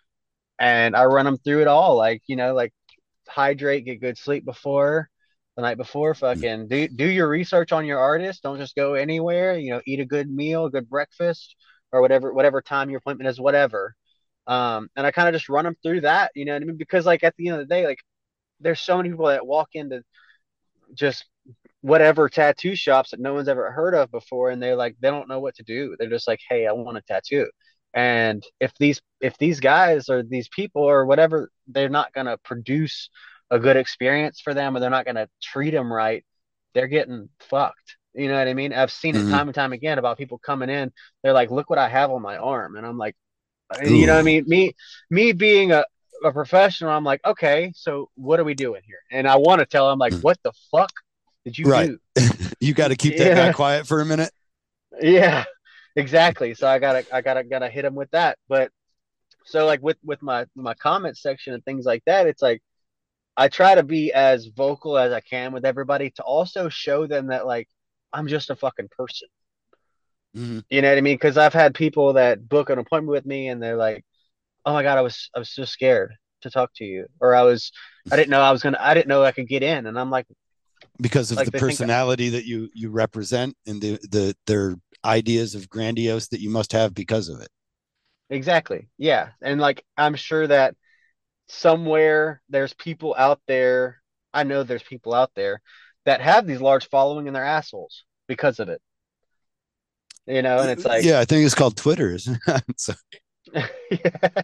And I run them through it all, like you know, like hydrate, get good sleep before the night before, fucking do do your research on your artist. Don't just go anywhere. You know, eat a good meal, a good breakfast, or whatever whatever time your appointment is, whatever. Um, and I kind of just run them through that, you know what I mean? Because like at the end of the day, like there's so many people that walk into just whatever tattoo shops that no one's ever heard of before, and they like they don't know what to do. They're just like, hey, I want a tattoo. And if these if these guys or these people or whatever, they're not gonna produce a good experience for them, or they're not gonna treat them right, they're getting fucked. You know what I mean? I've seen it Mm-hmm. time and time again about people coming in. They're like, look what I have on my arm, and I'm like, you know what I Ooh, mean? Me me being a a professional, I'm like, okay, so what are we doing here? And I want to tell them like, what the fuck did you right. do? You got to keep that guy Yeah, quiet for a minute. yeah, exactly. So I gotta, I gotta, gotta hit him with that. But so like with with my my comment section and things like that, it's like I try to be as vocal as I can with everybody to also show them that like I'm just a fucking person. Mm-hmm. You know what I mean? Because I've had people that book an appointment with me and they're like, "Oh my god, I was I was so scared to talk to you," or I was I didn't know I was gonna I didn't know I could get in, and I'm like, Because of like the they think personality that you you represent and the the their ideas of grandiose that you must have because of it. exactly, yeah, and like I'm sure that somewhere there's people out there. I know there's people out there that have these large following and they're assholes because of it, you know, and it's like, Yeah, I think it's called Twitter, isn't it? So, yeah,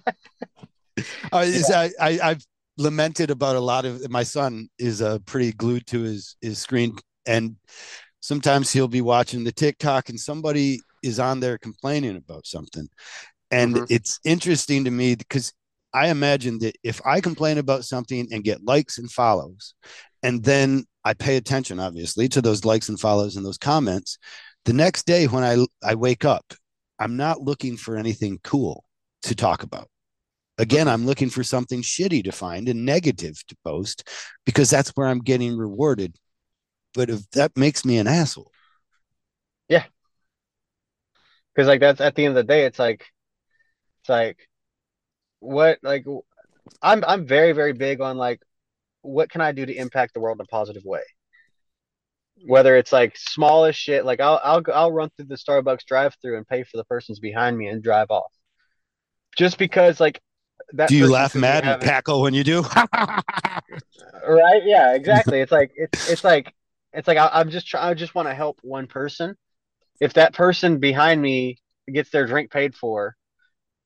uh, is, yeah, I, I I've lamented about a lot of my son is uh, pretty glued to his his screen, and sometimes he'll be watching the TikTok and somebody is on there complaining about something. And hmm, it's interesting to me because I imagine that if I complain about something and get likes and follows, and then I pay attention, obviously, to those likes and follows and those comments, the next day when I, I wake up, I'm not looking for anything cool to talk about. Again, hmm, I'm looking for something shitty to find and negative to post because that's where I'm getting rewarded. But if that makes me an asshole. yeah, because like that's at the end of the day, it's like it's like what like I'm I'm very very big on like what can I do to impact the world in a positive way. Whether it's like small as shit, like I'll I'll I'll run through the Starbucks drive-through and pay for the person's behind me and drive off. Just because like that Do you person laugh could be mad and having cackle when you do? right, yeah, exactly. It's like it's it's like it's like I, I'm just trying. I just want to help one person. If that person behind me gets their drink paid for,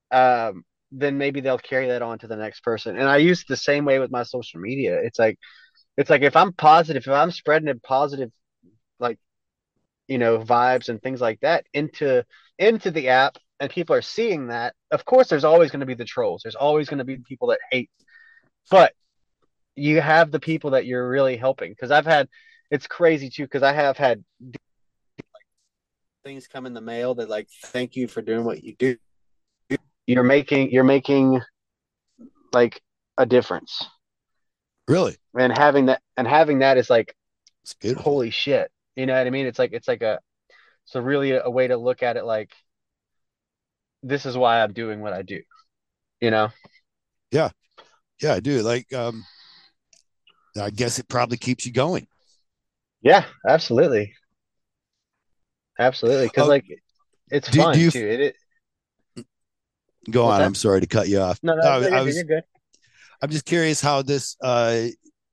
um, then maybe they'll carry that on to the next person. And I use the same way with my social media. It's like it's like if I'm positive, if I'm spreading a positive like you know vibes and things like that into into the app, and people are seeing that, of course there's always going to be the trolls. There's always going to be people that hate, but you have the people that you're really helping. Because I've had, it's crazy too, because I have had things come in the mail that like thank you for doing what you do. You're making you're making like a difference. Really? And having that and having that is like It's beautiful. holy shit. You know what I mean? It's like it's like a it's a really a, a way to look at it like this is why I'm doing what I do. You know? Yeah. Yeah, I do. Like um I guess it probably keeps you going. Yeah, absolutely. Absolutely. Because Oh, like it's do, do fun you too. It, it go what's on? that? I'm sorry to cut you off. No, no, I, no, I you're good. You're was good. I'm just curious how this uh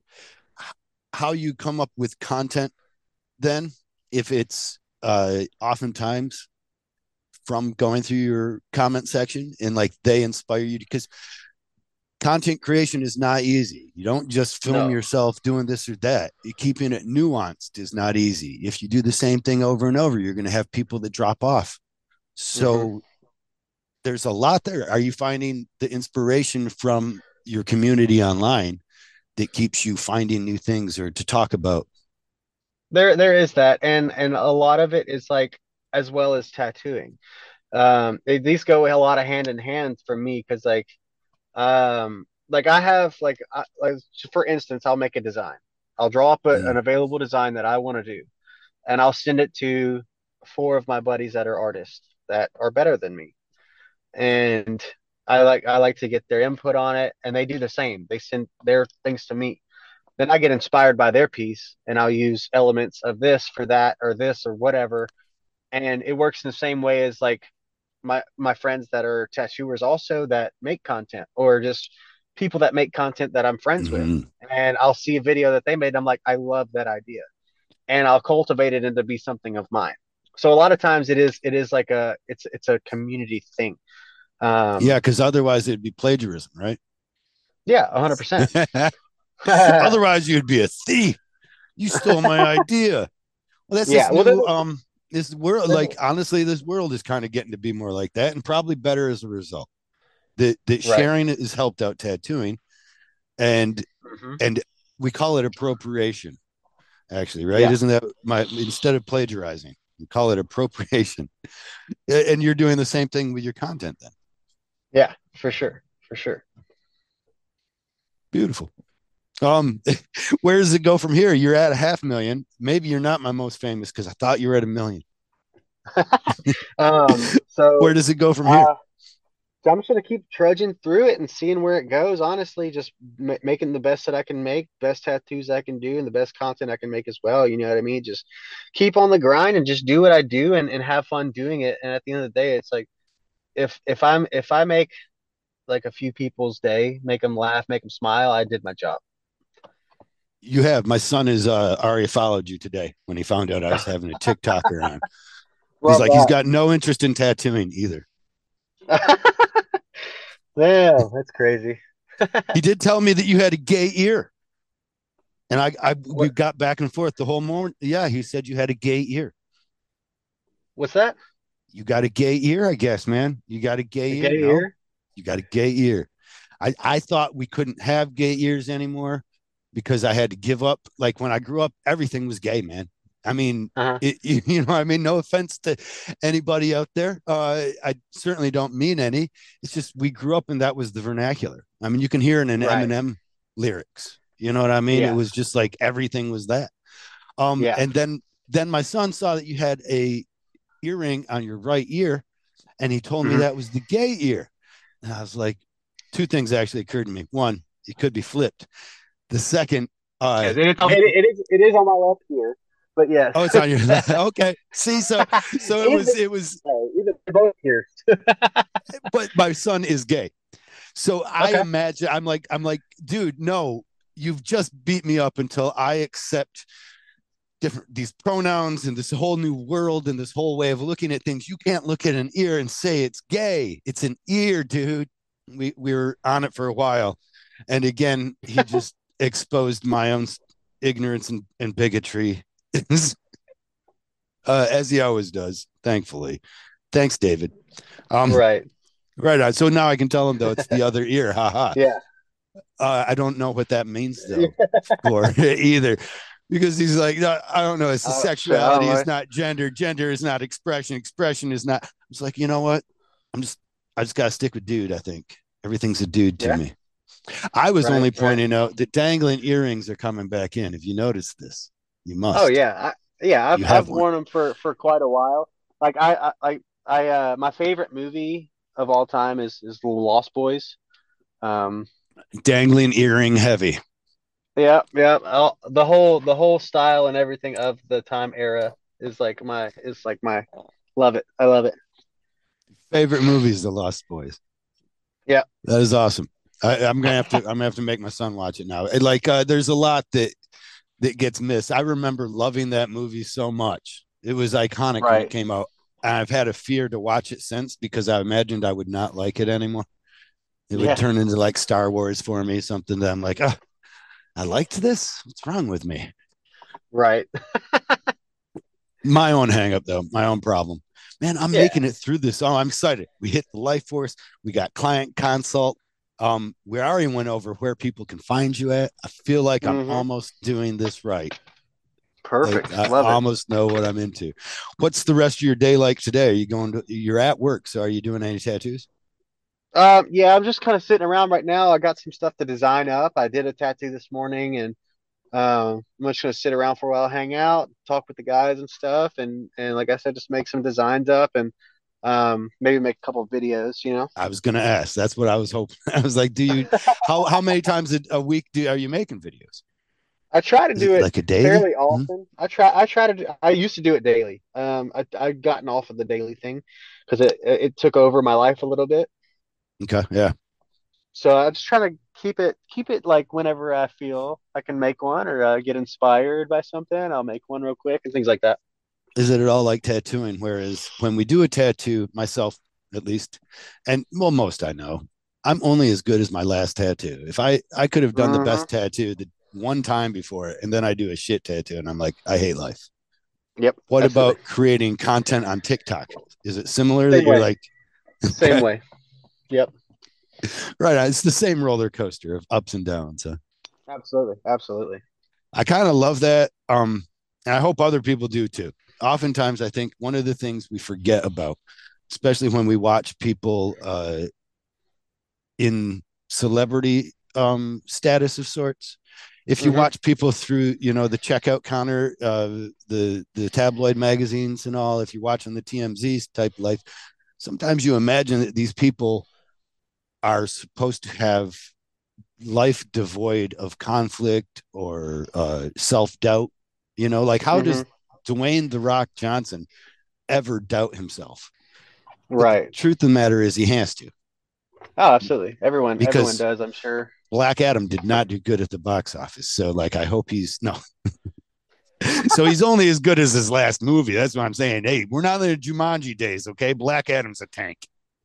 how you come up with content then, if it's uh oftentimes from going through your comment section and like they inspire you, because content creation is not easy. You don't just film No. yourself doing this or that. Keeping it nuanced is not easy. If you do the same thing over and over, you're going to have people that drop off. Hmm. So there's a lot there. Are you finding the inspiration from your community online that keeps you finding new things or to talk about? There there is that, and and a lot of it is like as well as tattooing. Um, they, these go a lot of hand in hand for me because like um like I have like I, like for instance, I'll make a design. I'll draw up a, an Mm, available design that I want to do, and I'll send it to four of my buddies that are artists that are better than me. And I like I like to get their input on it, and they do the same. They send their things to me. Then I get inspired by their piece, and I'll use elements of this for that or this or whatever. And it works in the same way as like my my friends that are tattooers also that make content, or just people that make content that I'm friends with. mm-hmm. And I'll see a video that they made. I'm like, I love that idea, and I'll cultivate it into be something of mine. So a lot of times it is it is like a it's it's a community thing. Yeah, Um, because otherwise it'd be plagiarism, right? yeah, one hundred percent. Otherwise you'd be a thief. You stole my idea. Well, that's this Yeah, well, then, new um this world, then like honestly, this world is kind of getting to be more like that and probably better as a result. That that right. sharing it has helped out tattooing, and Hmm. and we call it appropriation, actually, right? Yeah, Isn't that my instead of plagiarizing, we call it appropriation. And you're doing the same thing with your content then. yeah, for sure, for sure. Beautiful. Um, where does it go from here? You're at a half million. Maybe you're not my most famous because I thought you were at a million. Um, Where so, does it go from here? uh, so I'm just gonna keep trudging through it and seeing where it goes. Honestly, just ma making the best that I can make, best tattoos I can do, and the best content I can make as well. You know what I mean? Just keep on the grind and just do what I do and, and have fun doing it. And at the end of the day, it's like if if I'm if I make like a few people's day, make them laugh, make them smile, I did my job. You have. My son is uh, already followed you today when he found out I was having a TikToker on. He's Love like, he's got no interest in tattooing either. that. Damn, that's crazy. He did tell me that you had a gay ear. And I, I we What got back and forth the whole morning. Yeah, he said you had a gay ear. what's that? You got a gay ear, I guess, man. You got a gay A ear. gay No, ear? you got a gay ear. I, I thought we couldn't have gay ears anymore because I had to give up. Like when I grew up, everything was gay, man. I mean, Uh-huh. it, you, you know, I mean, no offense to anybody out there. Uh, I certainly don't mean any. It's just we grew up and that was the vernacular. I mean, you can hear it in Right. Eminem lyrics. You know what I mean? It Yeah. was just like everything was that. Um, Yeah. and then then my son saw that you had a earring on your right ear, and he told me Hmm. that was the gay ear. And I was like, two things actually occurred to me. One, it could be flipped. The second, uh, Yes, it is, you, it, it is it is on my left ear, but yes. oh, it's on your left. Okay. See, so so it Either, was it was, either both ears. but my son is gay. So I Okay. imagine I'm like, I'm like, dude, no, you've just beat me up until I accept different these pronouns and this whole new world and this whole way of looking at things. You can't look at an ear and say it's gay. It's an ear, dude. We we were on it for a while, and again, he just exposed my own ignorance and, and bigotry, uh, as he always does. Thankfully, thanks, David. Um, Right. right on. So now I can tell him though it's the other ear. Ha ha. Yeah. Uh, I don't know what that means though, for either. Because he's like, no, I don't know. It's the Uh, sexuality I don't is know. not gender. Gender is not expression. Expression is not. It's like, you know what? I'm just, I just gotta stick with dude. I think everything's a dude to Yeah. me. I was Right, only right. pointing out that dangling earrings are coming back in. If you noticed this, you must. Oh yeah, I, yeah. I've You have I've one. worn them for for quite a while. Like I I I, I uh my favorite movie of all time is is The Lost Boys. Um, Dangling earring heavy. yeah, yeah. I'll, the whole the whole style and everything of the time era is like my is like my love it. I love it. Favorite movie is The Lost Boys. Yeah. That is awesome. I, I'm gonna have to. I'm gonna have to make my son watch it now. It, like, uh, there's a lot that that gets missed. I remember loving that movie so much. It was iconic when it Right. came out. And I've had a fear to watch it since because I imagined I would not like it anymore. It would Yeah. turn into like Star Wars for me, something that I'm like, oh, I liked this. What's wrong with me? Right. My own hang up, though, my own problem. Man, I'm Yeah. making it through this. Oh, I'm excited. We hit the Life Force. We got client consult. Um, we already went over where people can find you at. I feel like I'm Mhm. almost doing this right. Perfect. Like, I Love it. almost know what I'm into. What's the rest of your day like today? Are you going to, you're at work, so are you doing any tattoos? Um, yeah, I'm just kind of sitting around right now. I got some stuff to design up. I did a tattoo this morning, and um, I'm just gonna sit around for a while, hang out, talk with the guys and stuff, and and like I said, just make some designs up and um, maybe make a couple of videos. You know, I was going to ask. That's what I was hoping. I was like, do you, how, how many times a, a week do, are you making videos? I try to Is do it it like a daily? fairly Hmm? often. I try. I try to. Do, I used to do it daily. Um, I I've gotten off of the daily thing because it it took over my life a little bit. Okay. Yeah. So I'm just trying to keep it keep it like whenever I feel I can make one or uh, get inspired by something, I'll make one real quick and things like that. Is it at all like tattooing? Whereas when we do a tattoo, myself at least, and well, most I know, I'm only as good as my last tattoo. If I I could have done the Hmm. best tattoo the one time before it, and then I do a shit tattoo, and I'm like, I hate life. Yep, What absolutely. about creating content on TikTok? Is it similar that Same you're way. like, Same way. Yep. right? It's the same roller coaster of ups and downs. Huh? Absolutely. Absolutely. I kind of love that. Um, and I hope other people do too. Oftentimes, I think one of the things we forget about, especially when we watch people uh, in celebrity um, status of sorts, if you Hmm. watch people through, you know, the checkout counter, uh, the the tabloid magazines and all, if you're watching the T M Z type life, sometimes you imagine that these people are supposed to have life devoid of conflict or uh, self doubt. You know, like how Hmm. does Dwayne the Rock Johnson ever doubt himself? But the Right. truth of the matter is, he has to, Oh, absolutely. Everyone, everyone because does, I'm sure. Black Adam did not do good at the box office. So, like, I hope he's no. So he's only as good as his last movie. That's what I'm saying. Hey, we're not in the Jumanji days, okay? Black Adam's a tank.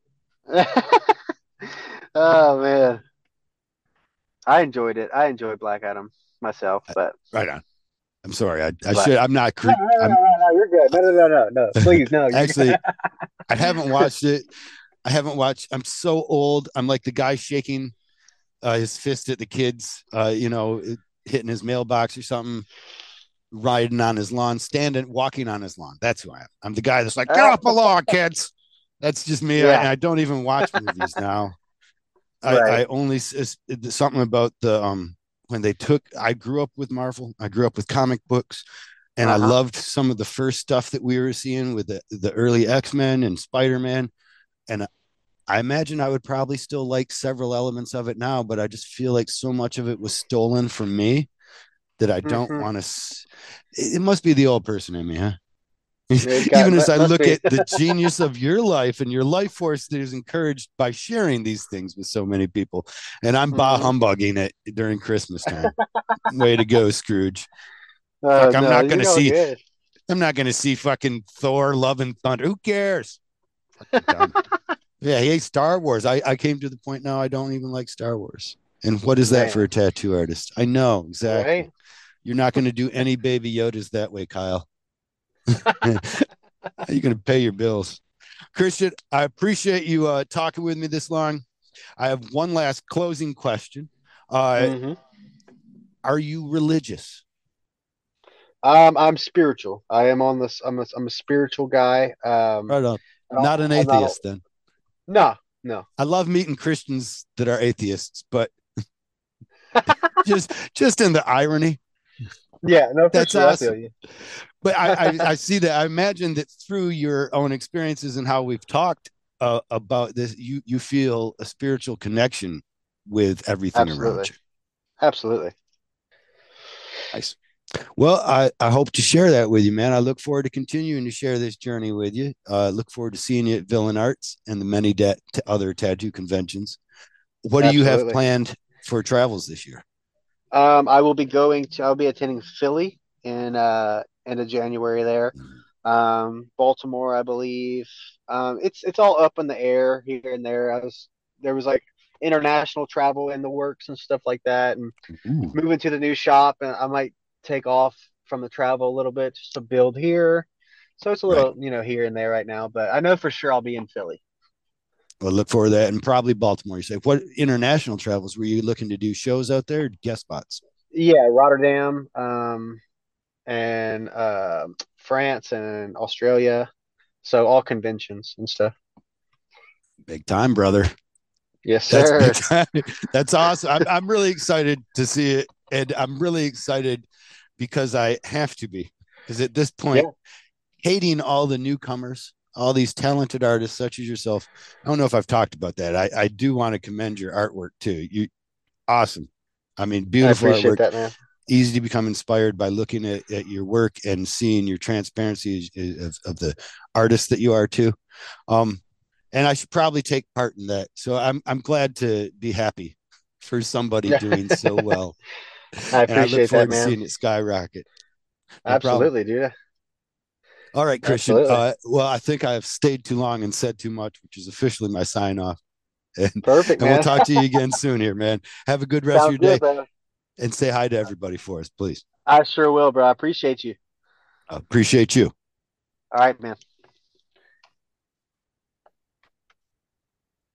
Oh man, I enjoyed it. I enjoyed Black Adam myself, but Right on. I'm sorry. I, I but should. I'm not. no, no, no, I'm no, no, you're good. No, no, no, no, no. Please, no, you're good. actually. I haven't watched it. I haven't watched. I'm so old. I'm like the guy shaking uh, his fist at the kids. Uh, you know, hitting his mailbox or something. Riding on his lawn, standing, walking on his lawn. That's who I am. I'm the guy that's like, get Uh, off the lawn, kids. That's just me. I, yeah, I don't even watch movies now. I, right. I only it's, it's something about the um when they took. I grew up with Marvel. I grew up with comic books, and I Uh-huh. loved some of the first stuff that we were seeing with the the early X Men and Spider Man. And I imagine I would probably still like several elements of it now, but I just feel like so much of it was stolen from me that I don't Hmm. want to. It must be the old person in me, huh? It got Even as mu- I must look be. at the genius of your life and your life force that is encouraged by sharing these things with so many people, and I'm bah Hmm. humbugging it during Christmas time. Way to go, Scrooge. Uh, Fuck, I'm no, not you're gonna going see. good. I'm not gonna see fucking Thor, Love and Thunder. Who cares? Fucking dumb. Yeah, he hates Star Wars. I I came to the point now I don't even like Star Wars. And what is that for Man, a tattoo artist? I know exactly. right? You're not going to do any baby Yodas that way, Kyle. You're going to pay your bills. Christian, I appreciate you uh, talking with me this long. I have one last closing question. Uh, hmm are you religious? Um, I'm spiritual. I am on this. I'm a, I'm a spiritual guy. Um, Right on. I don't, Not an I'm not. atheist, then. No, no. I love meeting Christians that are atheists, but just just in the irony. Yeah, no, for That's sure. I feel awesome. you. But I, I, I see that. I imagine that through your own experiences and how we've talked uh, about this, you you feel a spiritual connection with everything around Absolutely, you. absolutely. Nice. Well, I, I hope to share that with you, man. I look forward to continuing to share this journey with you. Uh, look forward to seeing you at Villain Arts and the many da- t- other tattoo conventions. What do you have Absolutely. planned for travels this year? Um, I will be going to. I'll be attending Philly in uh end of January there. Um, Baltimore, I believe. Um, it's it's all up in the air here and there. I was there was like international travel in the works and stuff like that, and Ooh, moving to the new shop, and I might take off from the travel a little bit just to build here. So it's a right. little, you know, here and there right now, but I know for sure I'll be in Philly. Well, look forward to that, and probably Baltimore. You say, what international travels were you looking to do? Shows out there, guest spots? Yeah, Rotterdam, um, and uh, France and Australia. So all conventions and stuff. Big time, brother. Yes, That's big sir. time. That's awesome. I'm I'm really excited to see it, and I'm really excited because I have to be. Because at this point, Yeah, hating all the newcomers, all these talented artists such as yourself. I don't know if I've talked about that. I, I do want to commend your artwork too. You awesome. I mean, I beautiful appreciate artwork. that, man. Easy to become inspired by looking at, at your work and seeing your transparency of, of the artist that you are too. Um, and I should probably take part in that. So I'm I'm glad to be happy for somebody Yeah, doing so well. I And I look appreciate that, forward to man. seeing it skyrocket. No problem. Absolutely, dude. All right, Christian. Absolutely. Uh, well, I think I've stayed too long and said too much, which is officially my sign off. And, Perfect, and we'll man. talk to you again soon here, man. Have a good rest of Sounds your day good, brother. and say hi to everybody for us, please. I sure will, bro. I appreciate you. I appreciate you. All right, man.